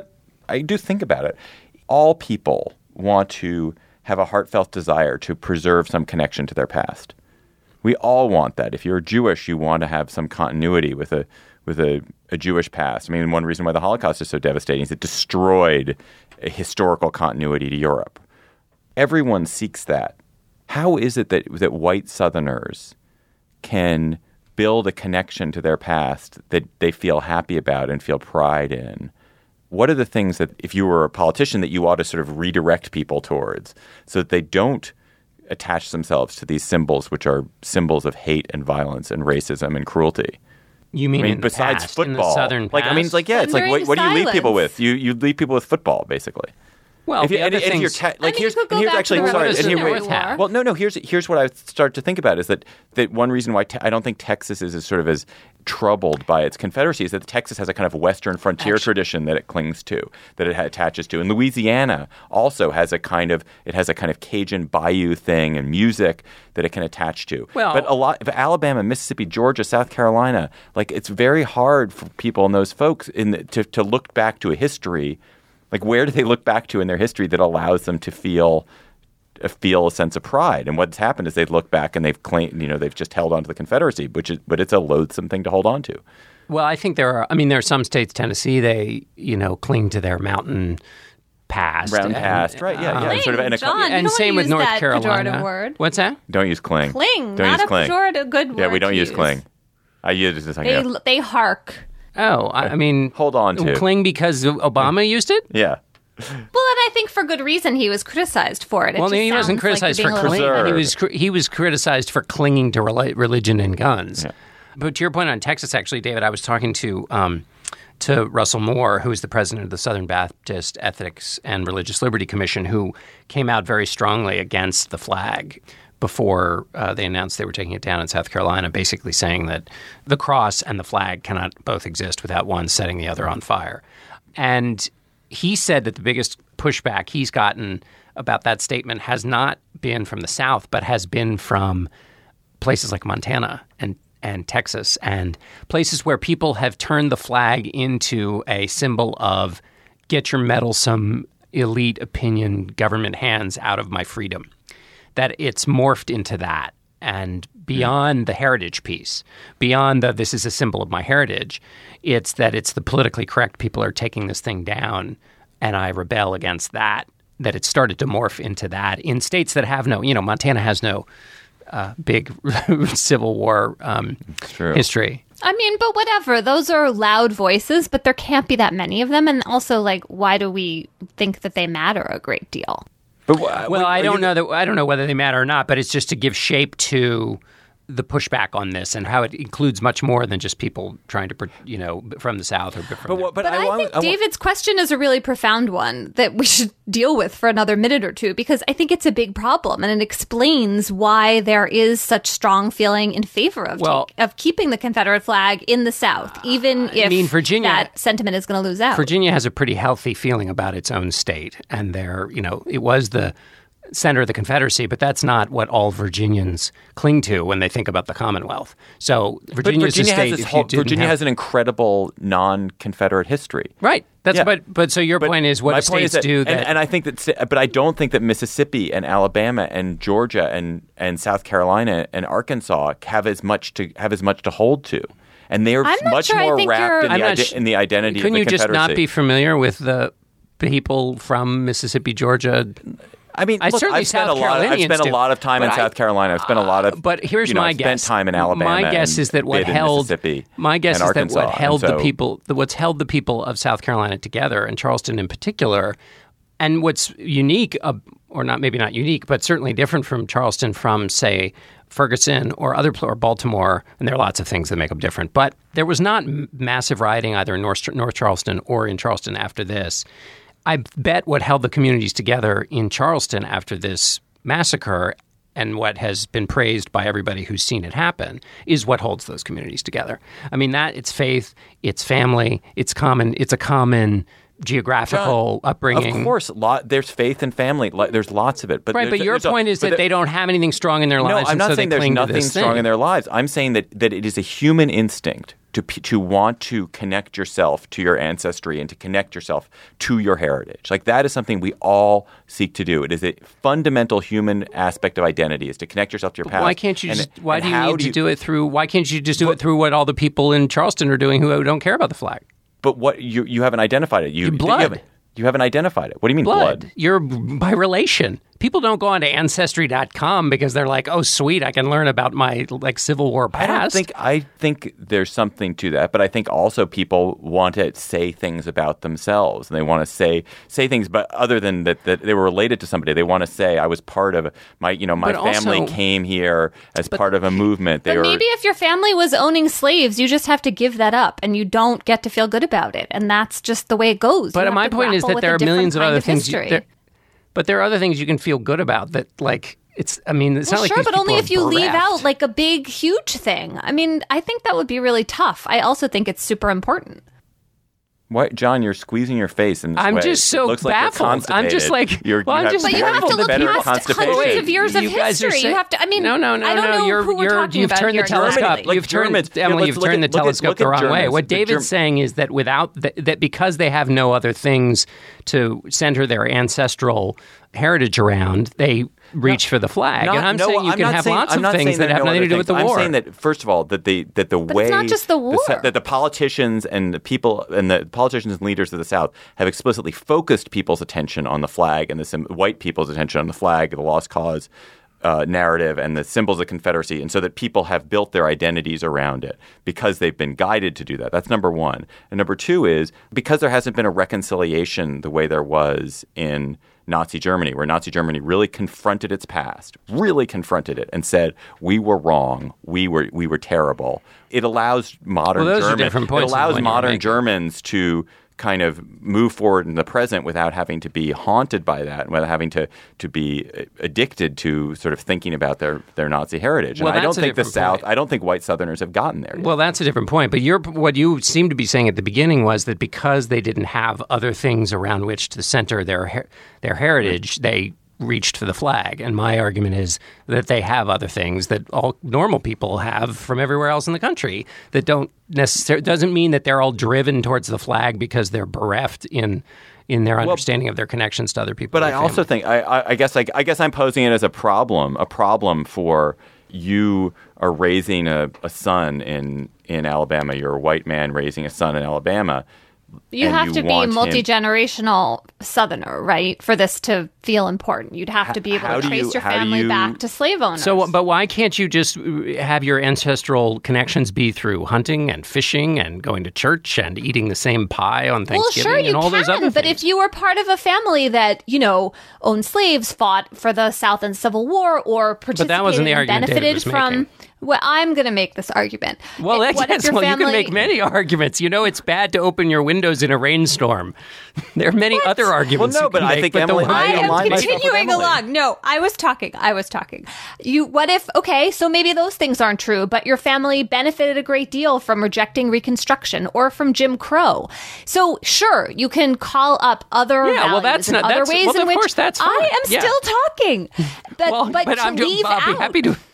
I do think about it. All people want to have a heartfelt desire to preserve some connection to their past. We all want that. If you're Jewish, you want to have some continuity with a with a, a Jewish past. I mean, one reason why the Holocaust is so devastating is it destroyed a historical continuity to Europe. Everyone seeks that. How is it that that white Southerners can build a connection to their past that they feel happy about and feel pride in? What are the things that, if you were a politician, that you ought to sort of redirect people towards so that they don't attach themselves to these symbols, which are symbols of hate and violence and racism and cruelty? You mean, I mean in besides past, football? in the Southern like past? I mean, it's like yeah, it's like what, what do you leave people with? You you leave people with football, basically. Well, if you, the and, other and if you're things, te- like I mean, here's you could go and here's back actually to the sorry, and here, Revolutionary wait, War. well, no, no. Here's here's what I start to think about is that that one reason why te- I don't think Texas is as sort of as troubled by its Confederacy is that Texas has a kind of Western frontier Actually, tradition that it clings to, that it ha- attaches to, and Louisiana also has a kind of it has a kind of Cajun bayou thing and music that it can attach to. Well, but a lot of Alabama, Mississippi, Georgia, South Carolina, like it's very hard for people and those folks in the, to to look back to a history. Like, where do they look back to in their history that allows them to feel uh, feel a sense of pride? And what's happened is they've looked back and they've claimed, you know, they've just held on to the Confederacy, which is, but it's a loathsome thing to hold on to. well, I think there are. I mean, there are some states, Tennessee, they you know cling to their mountain past, Round and, past, right? Yeah, yeah. Cling, Sort of in a, John. yeah. You and don't same wanna with use North that Carolina. pejorative word. What's that? Don't use cling. Cling, Don't not use a cling. pejorative good word. Yeah, we don't to use use. cling. I use this. They Yeah. they hark. Oh, I, I mean, Hold on to. cling because Obama used it. Yeah. Well, and I think for good reason he was criticized for it. it Well, just he wasn't sounds like criticized you're for being a little clinging. late. He was cr- he was criticized for clinging to rela- religion and guns. Yeah. But to your point on Texas, actually, David, I was talking to um, to Russell Moore, who is the president of the Southern Baptist Ethics and Religious Liberty Commission, who came out very strongly against the flag before uh, they announced they were taking it down in South Carolina, basically saying that the cross and the flag cannot both exist without one setting the other on fire. And he said that the biggest pushback he's gotten about that statement has not been from the South, but has been from places like Montana and, and Texas and places where people have turned the flag into a symbol of get your meddlesome elite opinion government hands out of my freedom. That it's morphed into that. And beyond the heritage piece, beyond the this is a symbol of my heritage, it's that it's the politically correct people are taking this thing down, and I rebel against that, that it started to morph into that in states that have no, you know, Montana has no uh, big Civil War um, history. I mean, but whatever. Those are loud voices, but there can't be that many of them. And also, like, why do we think that they matter a great deal? But wh- Well, wh- I are don't you- know that I don't know whether they matter or not, but it's just to give shape to the pushback on this and how it includes much more than just people trying to, you know, from the South or from. But, what- but, But I, want- think want- David's question is a really profound one that we should deal with for another minute or two, because I think it's a big problem and it explains why there is such strong feeling in favor of Well- take, of keeping the Confederate flag in the South, even if mean, Virginia- that sentiment is going to lose out. Virginia has a pretty healthy feeling about its own state, and there, you know, it was the center of the Confederacy, but that's not what all Virginians cling to when they think about the Commonwealth. So But Virginia's Virginia a state. has this if whole, you didn't Virginia have- has an incredible non-Confederate history. right. That's Yeah. but but so your But point is what my do point is states that- do and, that and I think that, sta- but I don't think that Mississippi and Alabama and Georgia and, and South Carolina and Arkansas have as much to have as much to hold to, and they're I'm not much sure I more think wrapped you're- in I'm the, not ide- sh- in the identity couldn't of the you just Confederacy. not be familiar with the people from Mississippi, Georgia? I mean, I look, certainly I've spent a South lot. I've Carolinians spent a do. lot of time in But I- South Carolina. I've spent a lot of. But here's you know, my I've guess. Spent time in Alabama. My guess and is that what bit in held Mississippi my guess and is that Arkansas. what held And the so- people, the, what's held the people of South Carolina together, and Charleston in particular, and what's unique, uh, or not maybe not unique, but certainly different from Charleston, from say Ferguson or other pl- or Baltimore, and there are lots of things that make them different. But there was not m- massive rioting either in North North Charleston or in Charleston after this. I bet what held the communities together in Charleston after this massacre, and what has been praised by everybody who's seen it happen, is what holds those communities together. I mean, that it's faith, it's family, it's common, it's a common geographical John, upbringing. Of course, lot, there's faith and family. Lo- There's lots of it. But right, but your point a, is that the, they don't have anything strong in their no, lives. I'm and not so saying they there's cling to nothing this strong thing. in their lives. I'm saying that, that it is a human instinct to to want to connect yourself to your ancestry and to connect yourself to your heritage. Like that is something we all seek to do. It is a fundamental human aspect of identity is to connect yourself to your But past. why can't you And- just? Why and do you how need do to do it through? Why can't you just do it through what all the people in Charleston are doing who don't care about the flag? But what you you haven't identified it. You, Blood. You haven't, you haven't identified it. What do you mean blood? Blood. You're by relation. People don't go on to ancestry dot com because they're like, oh, sweet, I can learn about my like Civil War past. I don't think I think there's something to that, but I think also people want to say things about themselves, and they want to say say things, but other than that, that they were related to somebody, they want to say I was part of my, you know, my But family also- came here as part of a movement. They But were maybe if your family was owning slaves, you just have to give that up, and you don't get to feel good about it, and that's just the way it goes. But You have my to point is grapple that with there a are millions of different other kind things. You, history. there, but there are other things you can feel good about that, like it's. I mean, it's Well, not like sure, these but only people if you are leave bereft. out like a big, huge thing. I mean, I think that would be really tough. I also think it's super important. What, John? You're squeezing your face in this I'm way. just It so looks like you're baffled. I'm just constipated. like, You're, well, you I'm have just But you very have to look better past constipation. hundreds of years of You guys are history. saying- You have to. I mean, no, no, no, I don't no. know You're, who we're you're, talking you've about turned here. the telescope. Germany, like you've turned, Germans. Yeah, Emily, let's you've look turned at- the look at- telescope look the at wrong way. Germans. What The David's Germ- saying is that without that, that because they have no other things to center their ancestral heritage around, they reach for the flag. Not- and I'm no, saying you I'm can not have saying- lots I'm of not things saying that there are have no nothing to other do with the things. war. I'm saying that first of all, that the that the But way it's not just the war. that the politicians and the people and the politicians and leaders of the South have explicitly focused people's attention on the flag and the sim- white people's attention on the flag, the lost cause uh, narrative, and the symbols of Confederacy, and so that people have built their identities around it because they've been guided to do that. That's number one. And number two is because there hasn't been a reconciliation the way there was in Nazi Germany, where Nazi Germany really confronted its past, really confronted it, and said we were wrong, we were we were terrible. It allows modern Well, those are Germans, different points it allows than the one you're modern making. Germans to kind of move forward in the present without having to be haunted by that, and without having to to be addicted to sort of thinking about their their Nazi heritage. Well, and I don't that's a think the different South, point. I don't think white Southerners have gotten there yet. Well, that's a different point. But you're, what you seem to be saying at the beginning was that because they didn't have other things around which to center their her- their heritage, they reached for the flag. And my argument is that they have other things that all normal people have from everywhere else in the country that don't necessarily doesn't mean that they're all driven towards the flag because they're bereft in in their understanding of their connections to other people. But in I their also family. think I, I, I guess I, I guess I'm posing it as a problem, a problem for you are raising a, a son in in Alabama. You're a white man raising a son in Alabama. You and have you to be want him- multi-generational Southerner, right, for this to feel important. You'd have to be able how to do trace you- your how do family you- back to slave owners. So, but why can't you just have your ancestral connections be through hunting and fishing and going to church and eating the same pie on well, Thanksgiving sure, you and all can, those other but things? if you were part of a family that, you know, owned slaves, fought for the South in Civil War, or participated that wasn't the and argument David benefited was from... making. Well, I'm going to make this argument. Well, It- that, what if yes, your well, you family... can make many arguments. You know, it's bad to open your windows in a rainstorm. There are many other arguments. Well, no, you can but I make, think the Emily- one- I I am align myself with continuing Emily. along. No, I was talking. I was talking. You. What if? Okay, so maybe those things aren't true, but your family benefited a great deal from rejecting Reconstruction or from Jim Crow. So sure, you can call up other Yeah, values well, that's and not- other that's- ways well, in of which course, that's I fine. am Yeah. still talking. But well, but, but to I'm doing, leave I'll be out, happy to.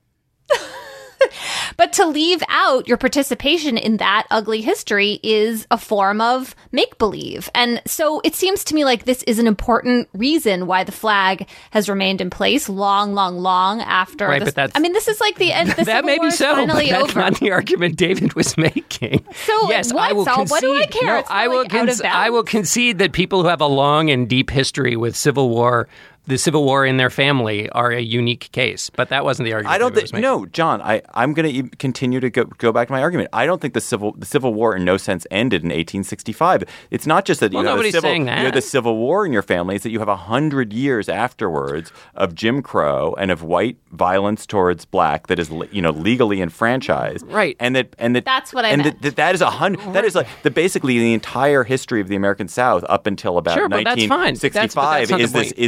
But to leave out your participation in that ugly history is a form of make-believe. And so it seems to me like this is an important reason why the flag has remained in place long, long, long after Right, this. but that's- I mean, this is like the end. The That Civil may War be is so, but finally that's over. not the argument David was making. So yes, what? I will So concede. what do I care? No, It's not I will. like out of I will bounds. concede that people who have a long and deep history with Civil War, the Civil War in their family, are a unique case. But that wasn't the argument. I don't David was think. making. No, John. I I'm going to continue to go, go back to my argument. I don't think the civil the Civil War in no sense ended in eighteen sixty-five. It's not just that you Well, have a nobody's civil saying you have that. the Civil War in your family. It's that you have a hundred years afterwards of Jim Crow and of white violence towards black that is le- you know legally enfranchised. Right. And that and that That's what I and meant. That, that is a hundred. That is like the basically the entire history of the American South up until about Sure, but that's nineteen fine. That's- but sixty-five that's not the is this point. is is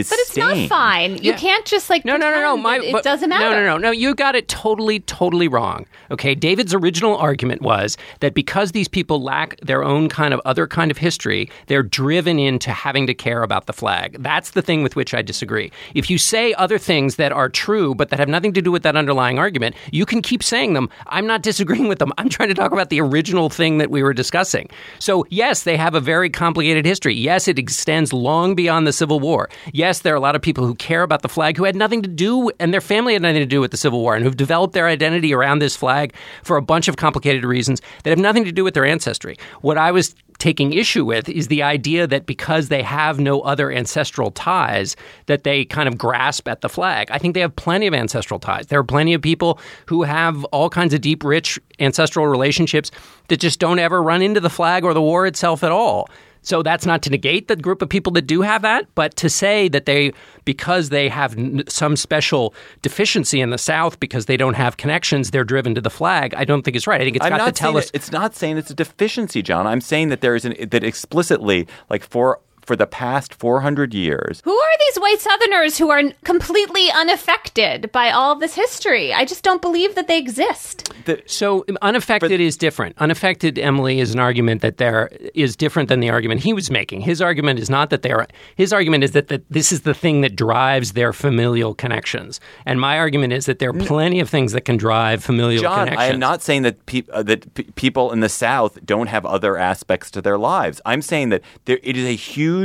it's But it's stained. not fine. You Yeah. can't just like No, no, no, no. pretend My, that it but- doesn't matter. No, no, no, no. You got it totally, totally wrong. Okay, David's original argument was that because these people lack their own kind of other kind of history, they're driven into having to care about the flag. That's the thing with which I disagree. If you say other things that are true but that have nothing to do with that underlying argument, you can keep saying them. I'm not disagreeing with them. I'm trying to talk about the original thing that we were discussing. So, yes, they have a very complicated history. Yes, it extends long beyond the Civil War. Yes, there are a lot of people who care about the flag who had nothing to do, and their family had nothing to do with the Civil War, and who've developed their identity around this flag for a bunch of complicated reasons that have nothing to do with their ancestry. What I was taking issue with is the idea that because they have no other ancestral ties, that they kind of grasp at the flag. I think they have plenty of ancestral ties. There are plenty of people who have all kinds of deep, rich ancestral relationships that just don't ever run into the flag or the war itself at all. So that's not to negate the group of people that do have that, but to say that they, because they have n- some special deficiency in the South because they don't have connections, they're driven to the flag, I don't think it's right. I think it's I'm got not to tell saying us. that- it's not saying it's a deficiency, John. I'm saying that there is an that explicitly, like for for the past four hundred years. Who are these white Southerners who are completely unaffected by all of this history? I just don't believe that they exist. The, So unaffected But- is different. Unaffected, Emily, is an argument that there is different than the argument he was making. His argument is not that they're. His argument is that, that this is the thing that drives their familial connections. And my argument is that there are plenty of things that can drive familial John, connections. I am not saying that pe- uh, that pe- people in the South don't have other aspects to their lives. I'm saying that there, it is a huge,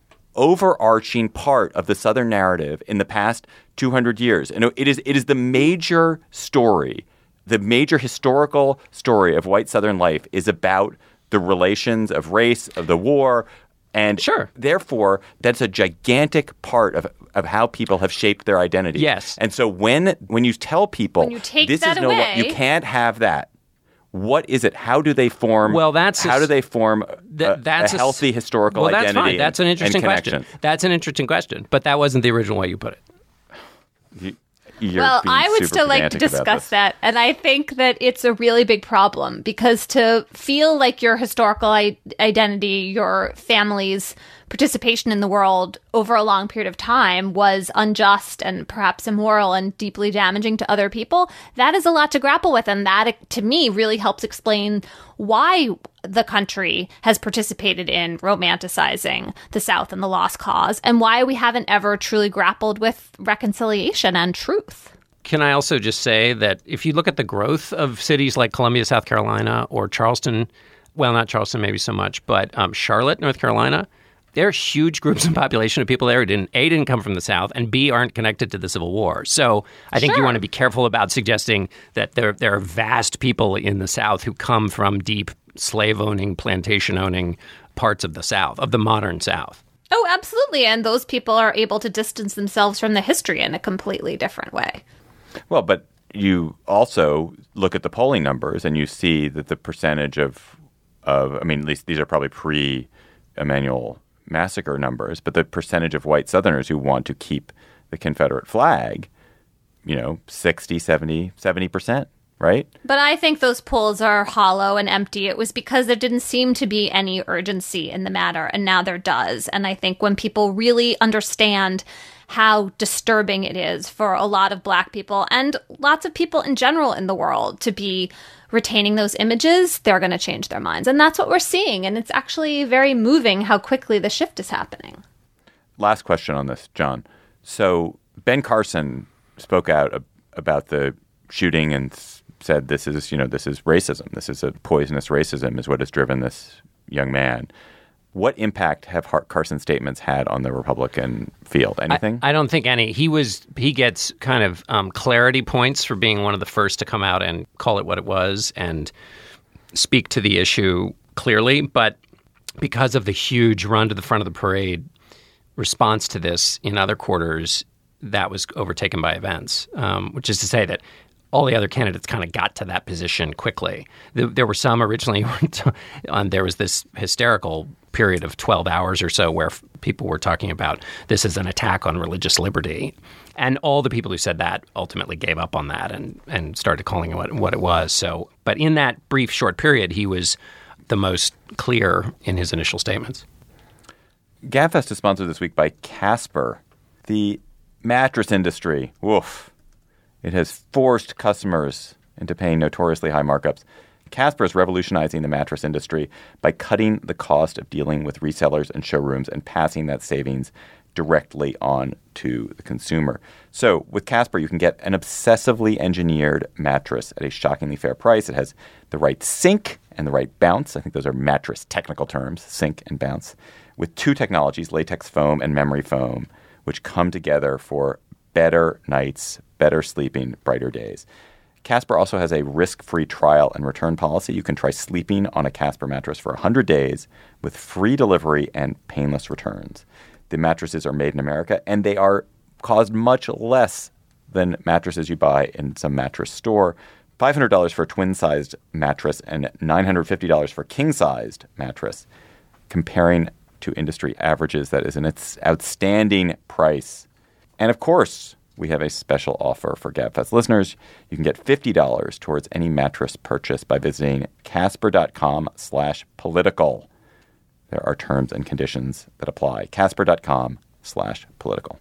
overarching part of the Southern narrative in the past two hundred years, and it is it is the major story, the major historical story of white Southern life is about the relations of race, of the war. And Sure. therefore, that's a gigantic part of, of how people have shaped their identity. Yes. And so when when you tell people When you take this that is no lo- away- you can't have that. What is it? How do they form? Well, that's a how s- do they form Th- a, that's a s- healthy historical well, that's identity? fine. That's an and- interesting and question. connection? That's an interesting question. But that wasn't the original way you put it. You- you're Well, being I would super still like to pedantic about discuss this. that. And I think that it's a really big problem because to feel like your historical I- identity, your family's participation in the world over a long period of time was unjust and perhaps immoral and deeply damaging to other people, that is a lot to grapple with. And that, to me, really helps explain why the country has participated in romanticizing the South and the lost cause and why we haven't ever truly grappled with reconciliation and truth. Can I also just say that if you look at the growth of cities like Columbia, South Carolina, or Charleston, well, not Charleston maybe so much, but um, Charlotte, North Carolina, there are huge groups of population of people there who didn't, A, didn't come from the South, and B, aren't connected to the Civil War. So I think Sure. you want to be careful about suggesting that there, there are vast people in the South who come from deep slave-owning, plantation-owning parts of the South, of the modern South. Oh, absolutely. And those people are able to distance themselves from the history in a completely different way. Well, but you also look at the polling numbers and you see that the percentage of, of I mean, at least these are probably pre-Emanuel massacre numbers, but the percentage of white Southerners who want to keep the Confederate flag, you know, sixty, seventy, seventy percent, right? But I think those polls are hollow and empty. It was because there didn't seem to be any urgency in the matter, and now there does. And I think when people really understand how disturbing it is for a lot of Black people and lots of people in general in the world to be retaining those images, they're going to change their minds. And that's what we're seeing. And it's actually very moving how quickly the shift is happening. Last question on this, John. So Ben Carson spoke out ab- about the shooting and s- said this is, you know, this is racism. This is a poisonous racism is what has driven this young man. What impact have Har- Carson's statements had on the Republican field? Anything? I, I don't think any. He was he gets kind of um, clarity points for being one of the first to come out and call it what it was and speak to the issue clearly. But because of the huge run to the front of the parade response to this in other quarters, that was overtaken by events, um, which is to say that all the other candidates kind of got to that position quickly. There, there were some originally, um, there was this hysterical period of twelve hours or so where f- people were talking about this as an attack on religious liberty. And all the people who said that ultimately gave up on that and, and started calling it what, what it was. So, but in that brief, short period, he was the most clear in his initial statements. GabFest is sponsored this week by Casper. The mattress industry, woof, it has forced customers into paying notoriously high markups. Casper is revolutionizing the mattress industry by cutting the cost of dealing with resellers and showrooms and passing that savings directly on to the consumer. So with Casper, you can get an obsessively engineered mattress at a shockingly fair price. It has the right sink and the right bounce. I think those are mattress technical terms, sink and bounce, with two technologies, latex foam and memory foam, which come together for better nights, better sleeping, brighter days. Casper also has a risk-free trial and return policy. You can try sleeping on a Casper mattress for one hundred days with free delivery and painless returns. The mattresses are made in America, and they are cost much less than mattresses you buy in some mattress store. five hundred dollars for a twin-sized mattress and nine hundred fifty dollars for a king-sized mattress. Comparing to industry averages, that is an outstanding price. And of course, we have a special offer for GabFest listeners. You can get fifty dollars towards any mattress purchase by visiting casper.com slash political. There are terms and conditions that apply. Casper.com slash political.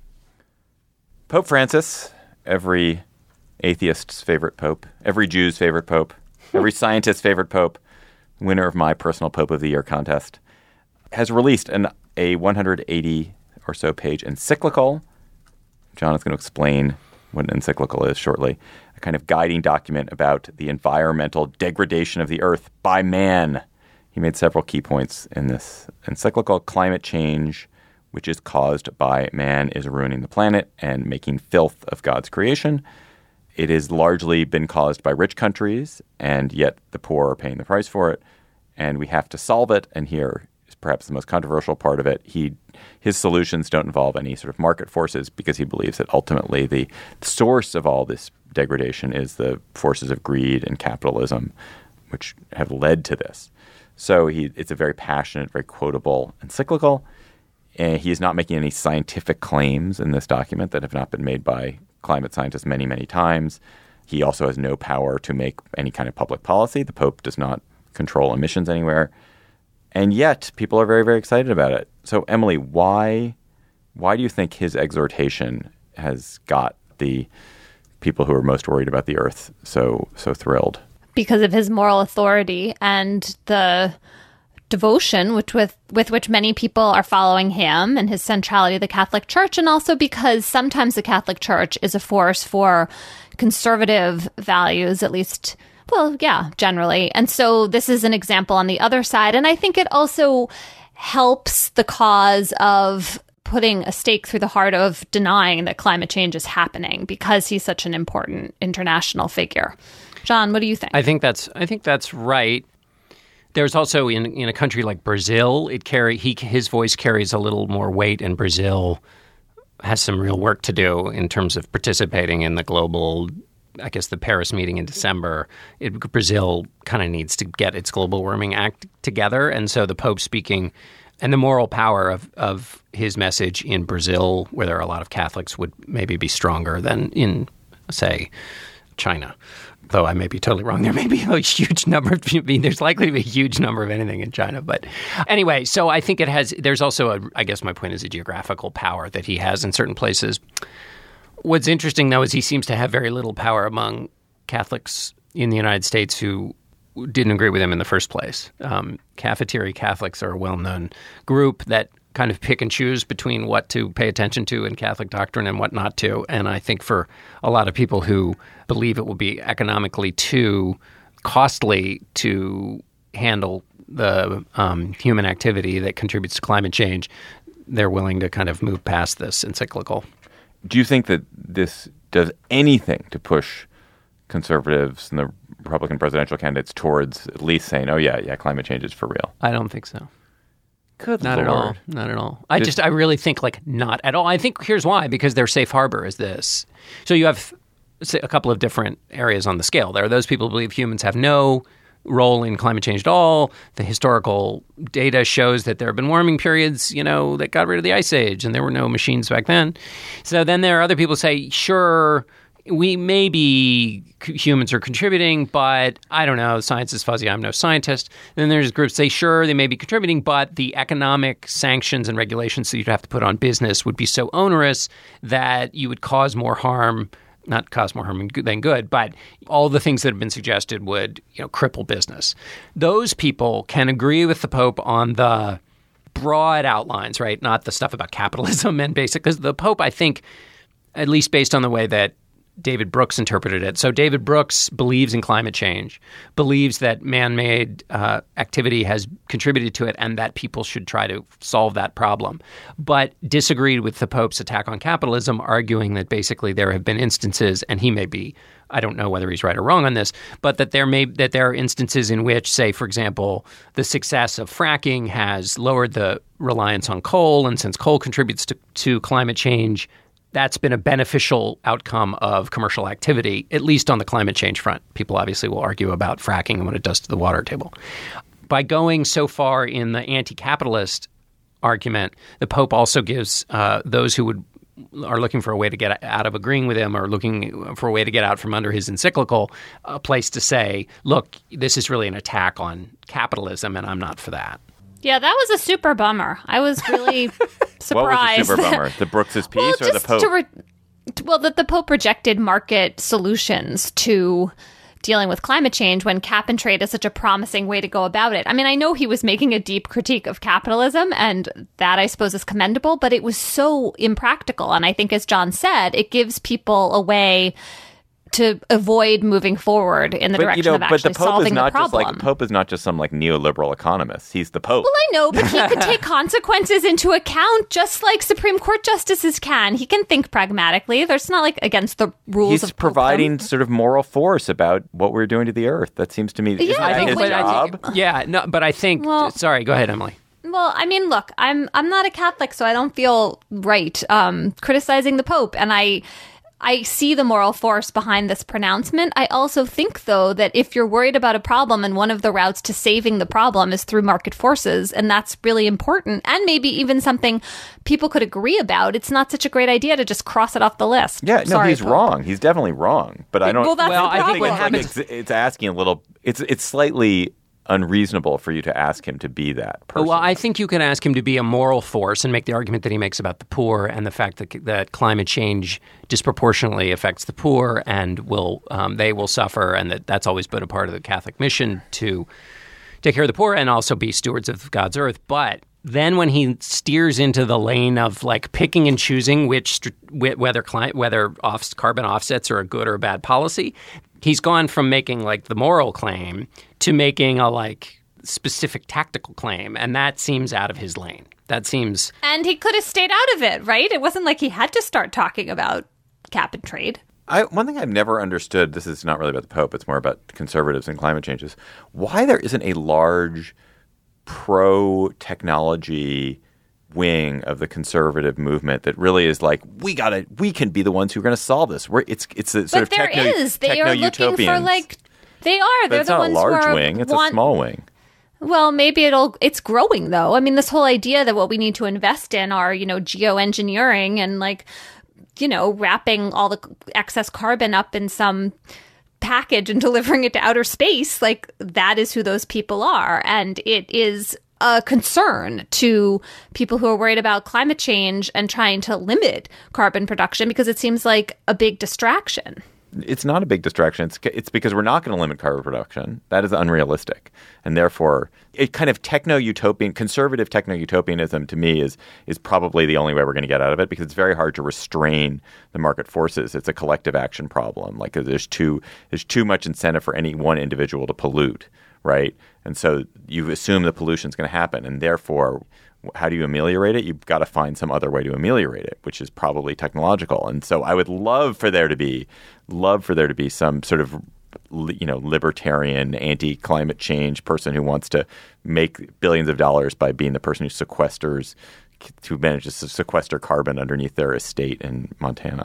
Pope Francis, every atheist's favorite pope, every Jew's favorite pope, every scientist's favorite pope, winner of my personal Pope of the Year contest, has released an, a one hundred eighty or so page encyclical. John is going to explain what an encyclical is shortly. A kind of guiding document about the environmental degradation of the earth by man. He made several key points in this encyclical. Climate change, which is caused by man, is ruining the planet and making filth of God's creation. It has largely been caused by rich countries, and yet the poor are paying the price for it. And we have to solve it. And here is perhaps the most controversial part of it. He, his solutions don't involve any sort of market forces because he believes that ultimately the source of all this degradation is the forces of greed and capitalism, which have led to this. So he, it's a very passionate, very quotable encyclical. And he is not making any scientific claims in this document that have not been made by climate scientists many, many times. He also has no power to make any kind of public policy. The Pope does not control emissions anywhere. And yet people are very, very excited about it. So, Emily, why why do you think his exhortation has got the people who are most worried about the earth so so thrilled? Because of his moral authority and the devotion which with, with which many people are following him and his centrality to the Catholic Church, and also because sometimes the Catholic Church is a force for conservative values, at least, well, yeah, generally. And so this is an example on the other side. And I think it also helps the cause of putting a stake through the heart of denying that climate change is happening because he's such an important international figure. John, what do you think? I think that's I think that's right. There's also in in a country like Brazil, it carry he his voice carries a little more weight, and Brazil has some real work to do in terms of participating in the global, I guess, the Paris meeting in December. It, Brazil kind of needs to get its global warming act together, and so the Pope speaking and the moral power of of his message in Brazil, where there are a lot of Catholics, would maybe be stronger than in, say, China. Though I may be totally wrong. There may be a huge number of, I mean, there's likely to be a huge number of anything in China. But anyway, so I think it has, there's also, a, I guess my point is a geographical power that he has in certain places. What's interesting, though, is he seems to have very little power among Catholics in the United States who didn't agree with him in the first place. Um, cafeteria Catholics are a well-known group that kind of pick and choose between what to pay attention to in Catholic doctrine and what not to. And I think for a lot of people who believe it will be economically too costly to handle the um, human activity that contributes to climate change, they're willing to kind of move past this encyclical. Do you think that this does anything to push conservatives and the Republican presidential candidates towards at least saying, oh, yeah, yeah, climate change is for real? I don't think so. Good Not Lord. at all. Not at all. I Did- just, I really think like not at all. I think here's why, because their safe harbor is this. So you have say, a couple of different areas on the scale. There are those people who believe humans have no role in climate change at all. The historical data shows that there have been warming periods, you know, that got rid of the ice age and there were no machines back then. So then there are other people who say, sure, we maybe humans are contributing, but I don't know. Science is fuzzy. I'm no scientist. And then there's groups say, sure, they may be contributing, but the economic sanctions and regulations that you'd have to put on business would be so onerous that you would cause more harm. Not cause more harm than good, but all the things that have been suggested would, you know, cripple business. Those people can agree with the Pope on the broad outlines, right? Not the stuff about capitalism and basic. Because the Pope, I think, at least based on the way that David Brooks interpreted it. So David Brooks believes in climate change, believes that man-made uh, activity has contributed to it and that people should try to solve that problem, but disagreed with the Pope's attack on capitalism, arguing that basically there have been instances, and he may be, I don't know whether he's right or wrong on this, but that there may that there are instances in which, say, for example, the success of fracking has lowered the reliance on coal, and since coal contributes to, to climate change, that's been a beneficial outcome of commercial activity, at least on the climate change front. People obviously will argue about fracking and what it does to the water table. By going so far in the anti-capitalist argument, the Pope also gives uh, those who would are looking for a way to get out of agreeing with him or looking for a way to get out from under his encyclical a place to say, look, this is really an attack on capitalism, and I'm not for that. Yeah, that was a super bummer. I was really surprised. What was a super bummer? The Brooks's piece well, or the Pope? To re- well, that the Pope rejected market solutions to dealing with climate change when cap and trade is such a promising way to go about it. I mean, I know he was making a deep critique of capitalism, and that I suppose is commendable, but it was so impractical. And I think, as John said, it gives people a way to avoid moving forward in the but, direction you know, of actually but the Pope solving is not the problem. Just like, the Pope is not just some like neoliberal economist. He's the Pope. Well, I know, but he could take consequences into account just like Supreme Court justices can. He can think pragmatically. There's not like against the rules He's of providing Popedom. sort of moral force about what we're doing to the earth. That seems to me, Yeah, isn't I that think his when- job? I think, yeah, no, but I think, Well- sorry, go ahead, Emily. Well, I mean, look, I'm I'm not a Catholic, so I don't feel right um, criticizing the Pope, and I I see the moral force behind this pronouncement. I also think, though, that if you're worried about a problem and one of the routes to saving the problem is through market forces, and that's really important, and maybe even something people could agree about, it's not such a great idea to just cross it off the list. Yeah, no, Sorry, he's Pope. wrong. He's definitely wrong. But I don't. Well, that's Well, the I problem. think what happens- it's, it's asking a little. It's it's slightly unreasonable for you to ask him to be that person. Well, I think you can ask him to be a moral force and make the argument that he makes about the poor and the fact that that climate change disproportionately affects the poor and will um, they will suffer, and that that's always been a part of the Catholic mission to take care of the poor and also be stewards of God's earth. But then when he steers into the lane of like picking and choosing which whether cli- whether off, carbon offsets are a good or a bad policy, he's gone from making like the moral claim to making a like specific tactical claim, and that seems out of his lane. That seems And he could have stayed out of it, right? It wasn't like he had to start talking about cap and trade. I, one thing I've never understood, this is not really about the Pope, it's more about conservatives and climate change, is why there isn't a large pro-technology wing of the conservative movement that really is like, we gotta, we can be the ones who are going to solve this. We're, it's it's a sort But of there techno, is. They are looking for techno-utopians. like they are. But They're it's the not a ones large who are wing; it's want, a small wing. Well, maybe it'll it's growing though. I mean, this whole idea that what we need to invest in are, you know, geoengineering and like, you know, wrapping all the excess carbon up in some package and delivering it to outer space, like that is who those people are. And it is a concern to people who are worried about climate change and trying to limit carbon production because it seems like a big distraction. It's not a big distraction. It's, it's because we're not going to limit carbon production. That is unrealistic. And therefore, it kind of techno-utopian, conservative techno-utopianism to me is is probably the only way we're going to get out of it because it's very hard to restrain the market forces. It's a collective action problem. Like there's too there's too much incentive for any one individual to pollute, right? And so you assume the pollution is going to happen. And therefore, how do you ameliorate it? You've got to find some other way to ameliorate it, which is probably technological. And so I would love for there to be, love for there to be some sort of, you know, libertarian, anti-climate change person who wants to make billions of dollars by being the person who sequesters, who manages to sequester carbon underneath their estate in Montana.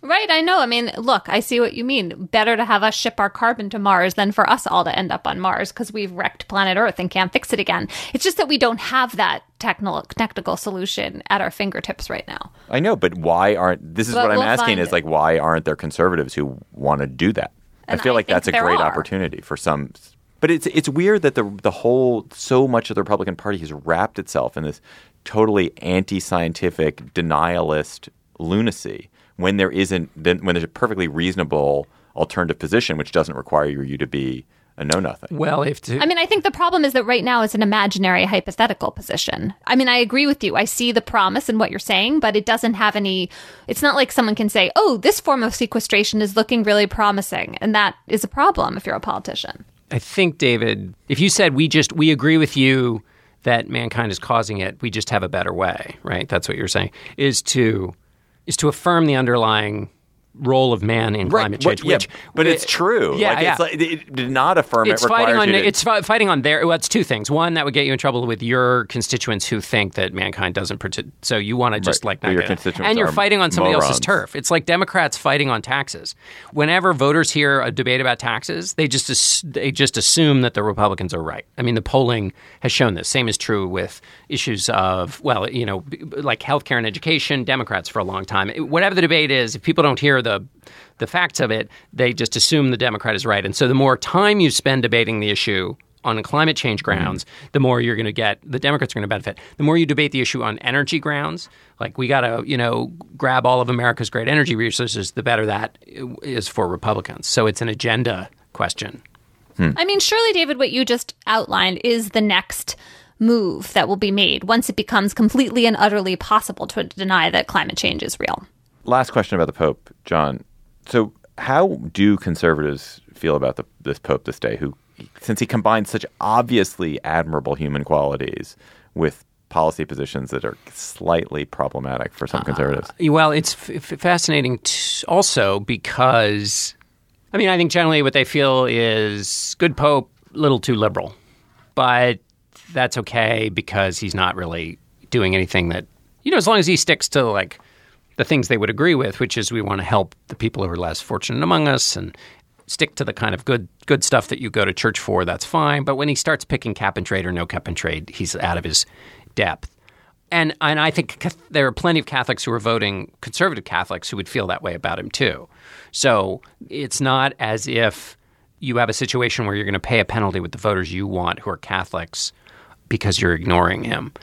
Right, I know. I mean, look, I see what you mean. Better to have us ship our carbon to Mars than for us all to end up on Mars because we've wrecked planet Earth and can't fix it again. It's just that we don't have that technical technical solution at our fingertips right now. I know, but why aren't, this is But what I'm we'll asking find is it. like, why aren't there conservatives who want to do that? And I feel I like think that's a there great are. opportunity for some. But it's it's weird that the the whole, so much of the Republican Party has wrapped itself in this totally anti-scientific, denialist lunacy when there isn't, then when there's a perfectly reasonable alternative position which doesn't require you to be a know-nothing. Well, if to, I mean, I think the problem is that right now it's an imaginary hypothetical position. I mean, I agree with you. I see the promise in what you're saying, but it doesn't have any, it's not like someone can say, oh, this form of sequestration is looking really promising. And that is a problem if you're a politician. I think, David, if you said we just, we agree with you that mankind is causing it, we just have a better way, right? That's what you're saying, is to is to affirm the underlying role of man in climate change. What- yeah, which, but it's true. Yeah, like, yeah. It's like, it did not affirm It's it requires fighting on you to, it's fi- fighting on their. Well, it's two things. One, that would get you in trouble with your constituents who think that mankind doesn't. Partic- so you want to just Right. like But not your get it. constituents and you're are fighting on somebody morons. else's turf. It's like Democrats fighting on taxes. Whenever voters hear a debate about taxes, they just ass- they just assume that the Republicans are right. I mean, the polling has shown this. Same is true with issues of well, you know, b- like healthcare and education. Democrats for a long time. Whatever the debate is, if people don't hear the the facts of it, they just assume the Democrat is right. And so the more time you spend debating the issue on climate change grounds, mm-hmm. the more you're going to get, the Democrats are going to benefit. The more you debate the issue on energy grounds, like we got to, you know, grab all of America's great energy resources, the better that is for Republicans. So it's an agenda question. Hmm. I mean, surely, David, what you just outlined is the next move that will be made once it becomes completely and utterly possible to deny that climate change is real. Last question about the Pope, John. So how do conservatives feel about the, this Pope this day, who, since he combines such obviously admirable human qualities with policy positions that are slightly problematic for some conservatives? Uh, well, it's f- fascinating t- also because, I mean, I think generally what they feel is good Pope, little too liberal. But that's okay because he's not really doing anything that, you know, as long as he sticks to like the things they would agree with, which is we want to help the people who are less fortunate among us and stick to the kind of good good stuff that you go to church for, that's fine. But when he starts picking cap and trade or no cap and trade, he's out of his depth. And and I think there are plenty of Catholics who are voting, conservative Catholics, who would feel that way about him too. So it's not as if you have a situation where you're going to pay a penalty with the voters you want who are Catholics because you're ignoring him.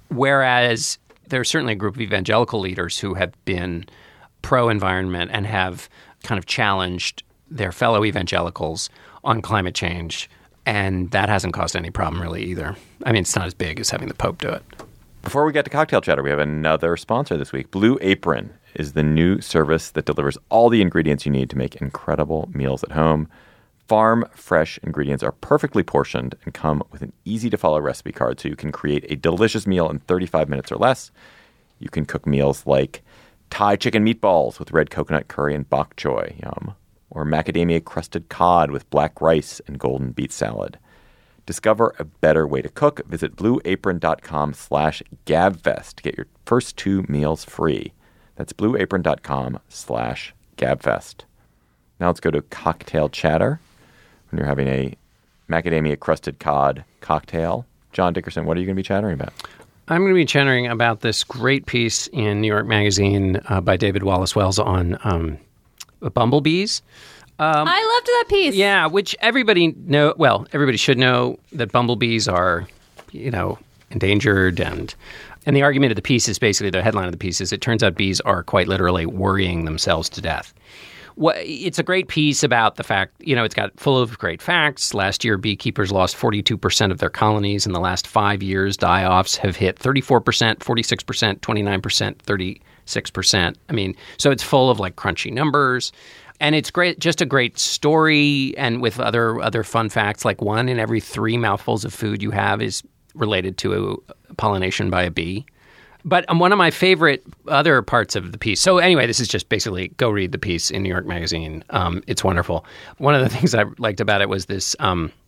Whereas there's certainly a group of evangelical leaders who have been pro-environment and have kind of challenged their fellow evangelicals on climate change, and that hasn't caused any problem really either. I mean, it's not as big as having the Pope do it. Before we get to cocktail chatter, we have another sponsor this week. Blue Apron is the new service that delivers all the ingredients you need to make incredible meals at home. Farm fresh ingredients are perfectly portioned and come with an easy-to-follow recipe card so you can create a delicious meal in thirty-five minutes or less. You can cook meals like Thai chicken meatballs with red coconut curry and bok choy, yum, or macadamia-crusted cod with black rice and golden beet salad. Discover a better way to cook. Visit blueapron.com slash gabfest to get your first two meals free. That's blueapron.com slash gabfest. Now let's go to cocktail chatter. When you're having a macadamia-crusted cod cocktail. John Dickerson, what are you going to be chattering about? I'm going to be chattering about this great piece in New York Magazine uh, by David Wallace Wells on um, bumblebees. Um, I loved that piece. Yeah, which everybody know. Well, everybody should know that bumblebees are, you know, endangered, and and the argument of the piece is basically the headline of the piece is it turns out bees are quite literally worrying themselves to death. What, it's a great piece about the fact, you know, it's got full of great facts. Last year, beekeepers lost forty-two percent of their colonies. In the last five years, die-offs have hit thirty-four percent, forty-six percent, twenty-nine percent, thirty-six percent. I mean, so it's full of like crunchy numbers. And it's great, just a great story, and with other other fun facts, like one in every three mouthfuls of food you have is related to a pollination by a bee. But um, one of my favorite other parts of the piece, so anyway, this is just basically go read the piece in New York Magazine. Um, it's wonderful. One of the things I liked about it was this um,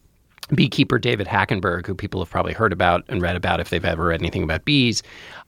beekeeper David Hackenberg, who people have probably heard about and read about if they've ever read anything about bees,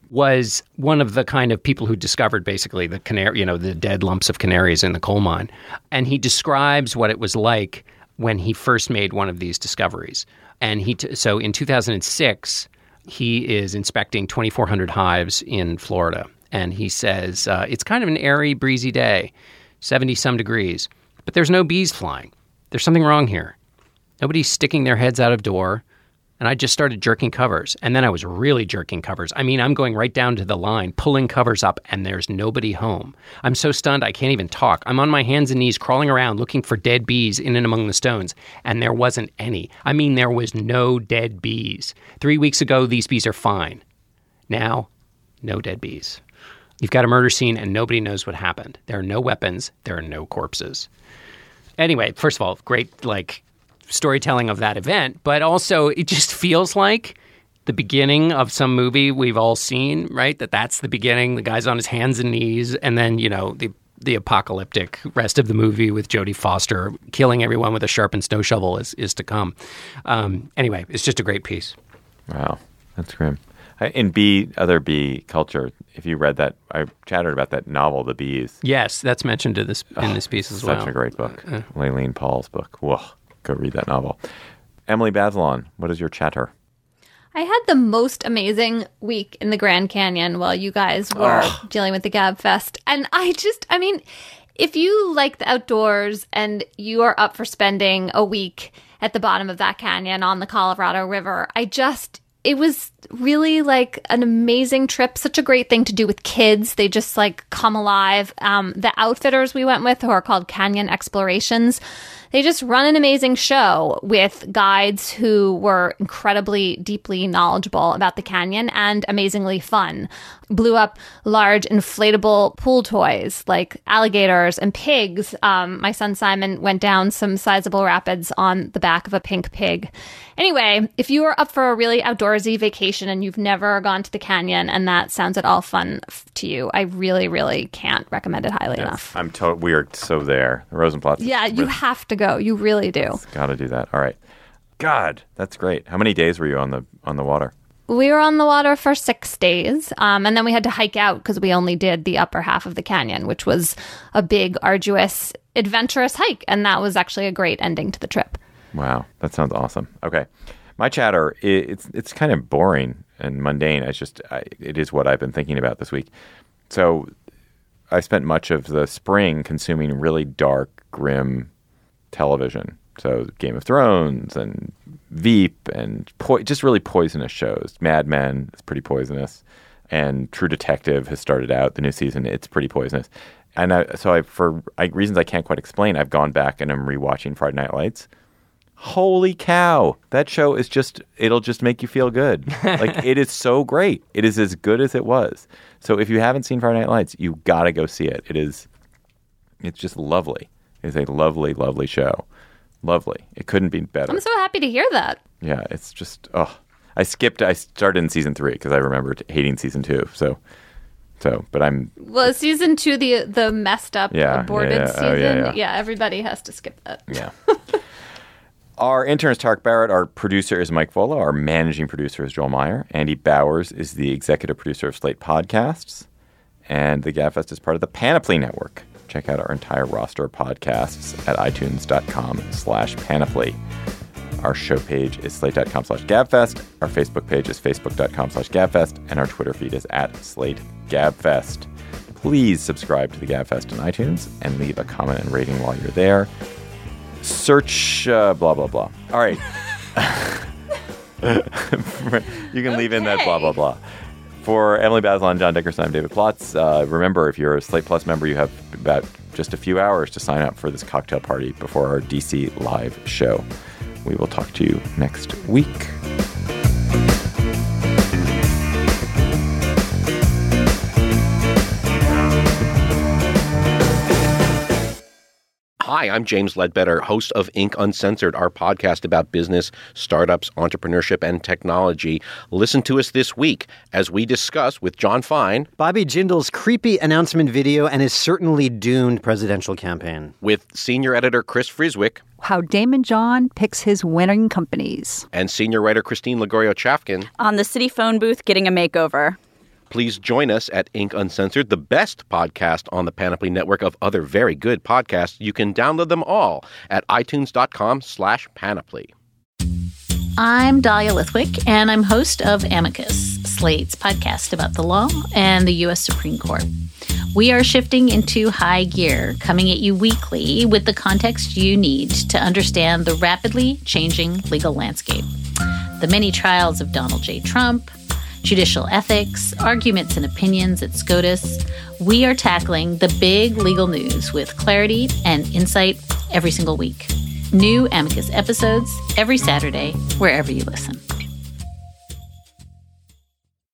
was one of the kind of people who discovered basically the canary, you know, the dead lumps of canaries in the coal mine. And he describes what it was like when he first made one of these discoveries. And he t- so in two thousand six, he is inspecting twenty-four hundred hives in Florida. And he says, uh, it's kind of an airy, breezy day, seventy-some degrees, but there's no bees flying. There's something wrong here. Nobody's sticking their heads out of door. And I just started jerking covers. And then I was really jerking covers. I mean, I'm going right down to the line, pulling covers up, and there's nobody home. I'm so stunned I can't even talk. I'm on my hands and knees crawling around looking for dead bees in and among the stones. And there wasn't any. I mean, there was no dead bees. Three weeks ago, these bees are fine. Now, no dead bees. You've got a murder scene and nobody knows what happened. There are no weapons. There are no corpses. Anyway, first of all, great, like, storytelling of that event, but also it just feels like the beginning of some movie we've all seen, right? That that's the beginning. The guy's on his hands and knees, and then, you know, the the apocalyptic rest of the movie with Jodie Foster killing everyone with a sharpened snow shovel is, is to come. Um, anyway, it's just a great piece. Wow, that's grim. In bee, other bee culture, if you read that, I chatted about that novel, The Bees. Yes, that's mentioned in this, in oh, this piece as such well. Such a great book. Uh, uh. Laylene Paul's book. Whoa. Go read that novel. Emily Bazelon, what is your chatter? I had the most amazing week in the Grand Canyon while you guys were oh. dealing with the Gab Fest. And I just, I mean, if you like the outdoors and you are up for spending a week at the bottom of that canyon on the Colorado River, I just, it was really like an amazing trip. Such a great thing to do with kids. They just like come alive. Um, the outfitters we went with, who are called Canyon Explorations, they just run an amazing show with guides who were incredibly deeply knowledgeable about the canyon and amazingly fun. Blew up large inflatable pool toys like alligators and pigs. Um, my son Simon went down some sizable rapids on the back of a pink pig. Anyway, if you are up for a really outdoorsy vacation and you've never gone to the canyon and that sounds at all fun f- to you, I really, really can't recommend it highly yes, enough. I'm to- we are so there. The Rosenplatz. Yeah, you really- have to go. You really do. Got to do that. All right. God, that's great. How many days were you on the on the water? We were on the water for six days, um, and then we had to hike out because we only did the upper half of the canyon, which was a big, arduous, adventurous hike, and that was actually a great ending to the trip. Wow, that sounds awesome. Okay, my chatter, it's it's kind of boring and mundane. It's just I, it is what I've been thinking about this week. So I spent much of the spring consuming really dark, grim television. So Game of Thrones and Veep and po- just really poisonous shows. Mad Men is pretty poisonous. And True Detective has started out the new season. It's pretty poisonous. And I, so I, for I, reasons I can't quite explain, I've gone back and I'm rewatching Friday Night Lights. Holy cow. That show is just, it'll just make you feel good. Like, it is so great. It is as good as it was. So if you haven't seen Friday Night Lights, you got to go see it. It is, it's just lovely. It's a lovely, lovely show. Lovely. It couldn't be better. I'm so happy to hear that. Yeah, it's just, oh. I skipped, I started in season three because I remembered hating season two. So, so, but I'm... Well, season two, the the messed up, yeah, aborted yeah, yeah. season. Oh, yeah, yeah. yeah, everybody has to skip that. Yeah. Our intern is Tarek Barrett. Our producer is Mike Vola. Our managing producer is Joel Meyer. Andy Bowers is the executive producer of Slate Podcasts. And the GabFest is part of the Panoply Network. Check out our entire roster of podcasts at itunes.com slash panoply. Our show page is slate.com slash gabfest. Our Facebook page is facebook.com slash gabfest. And our Twitter feed is at slate gabfest. Please subscribe to the GabFest on iTunes and leave a comment and rating while you're there. Search uh, blah, blah, blah. All right. You can leave in that blah, blah, blah. For Emily Bazelon, John Dickerson, I'm David Plotz. Uh, remember, if you're a Slate Plus member, you have about just a few hours to sign up for this cocktail party before our D C live show. We will talk to you next week. Hi, I'm James Ledbetter, host of Ink Uncensored, our podcast about business, startups, entrepreneurship, and technology. Listen to us this week as we discuss with John Fine Bobby Jindal's creepy announcement video and his certainly doomed presidential campaign. With senior editor Chris Frieswick. How Daymond John picks his winning companies. And senior writer Christine Lagorio-Chafkin. On the city phone booth getting a makeover. Please join us at Ink Uncensored, the best podcast on the Panoply network of other very good podcasts. You can download them all at itunes.com slash panoply. I'm Dahlia Lithwick, and I'm host of Amicus, Slate's podcast about the law and the U S Supreme Court. We are shifting into high gear, coming at you weekly with the context you need to understand the rapidly changing legal landscape. The many trials of Donald J. Trump, judicial ethics, arguments and opinions at SCOTUS. We are tackling the big legal news with clarity and insight every single week. New Amicus episodes every Saturday, wherever you listen.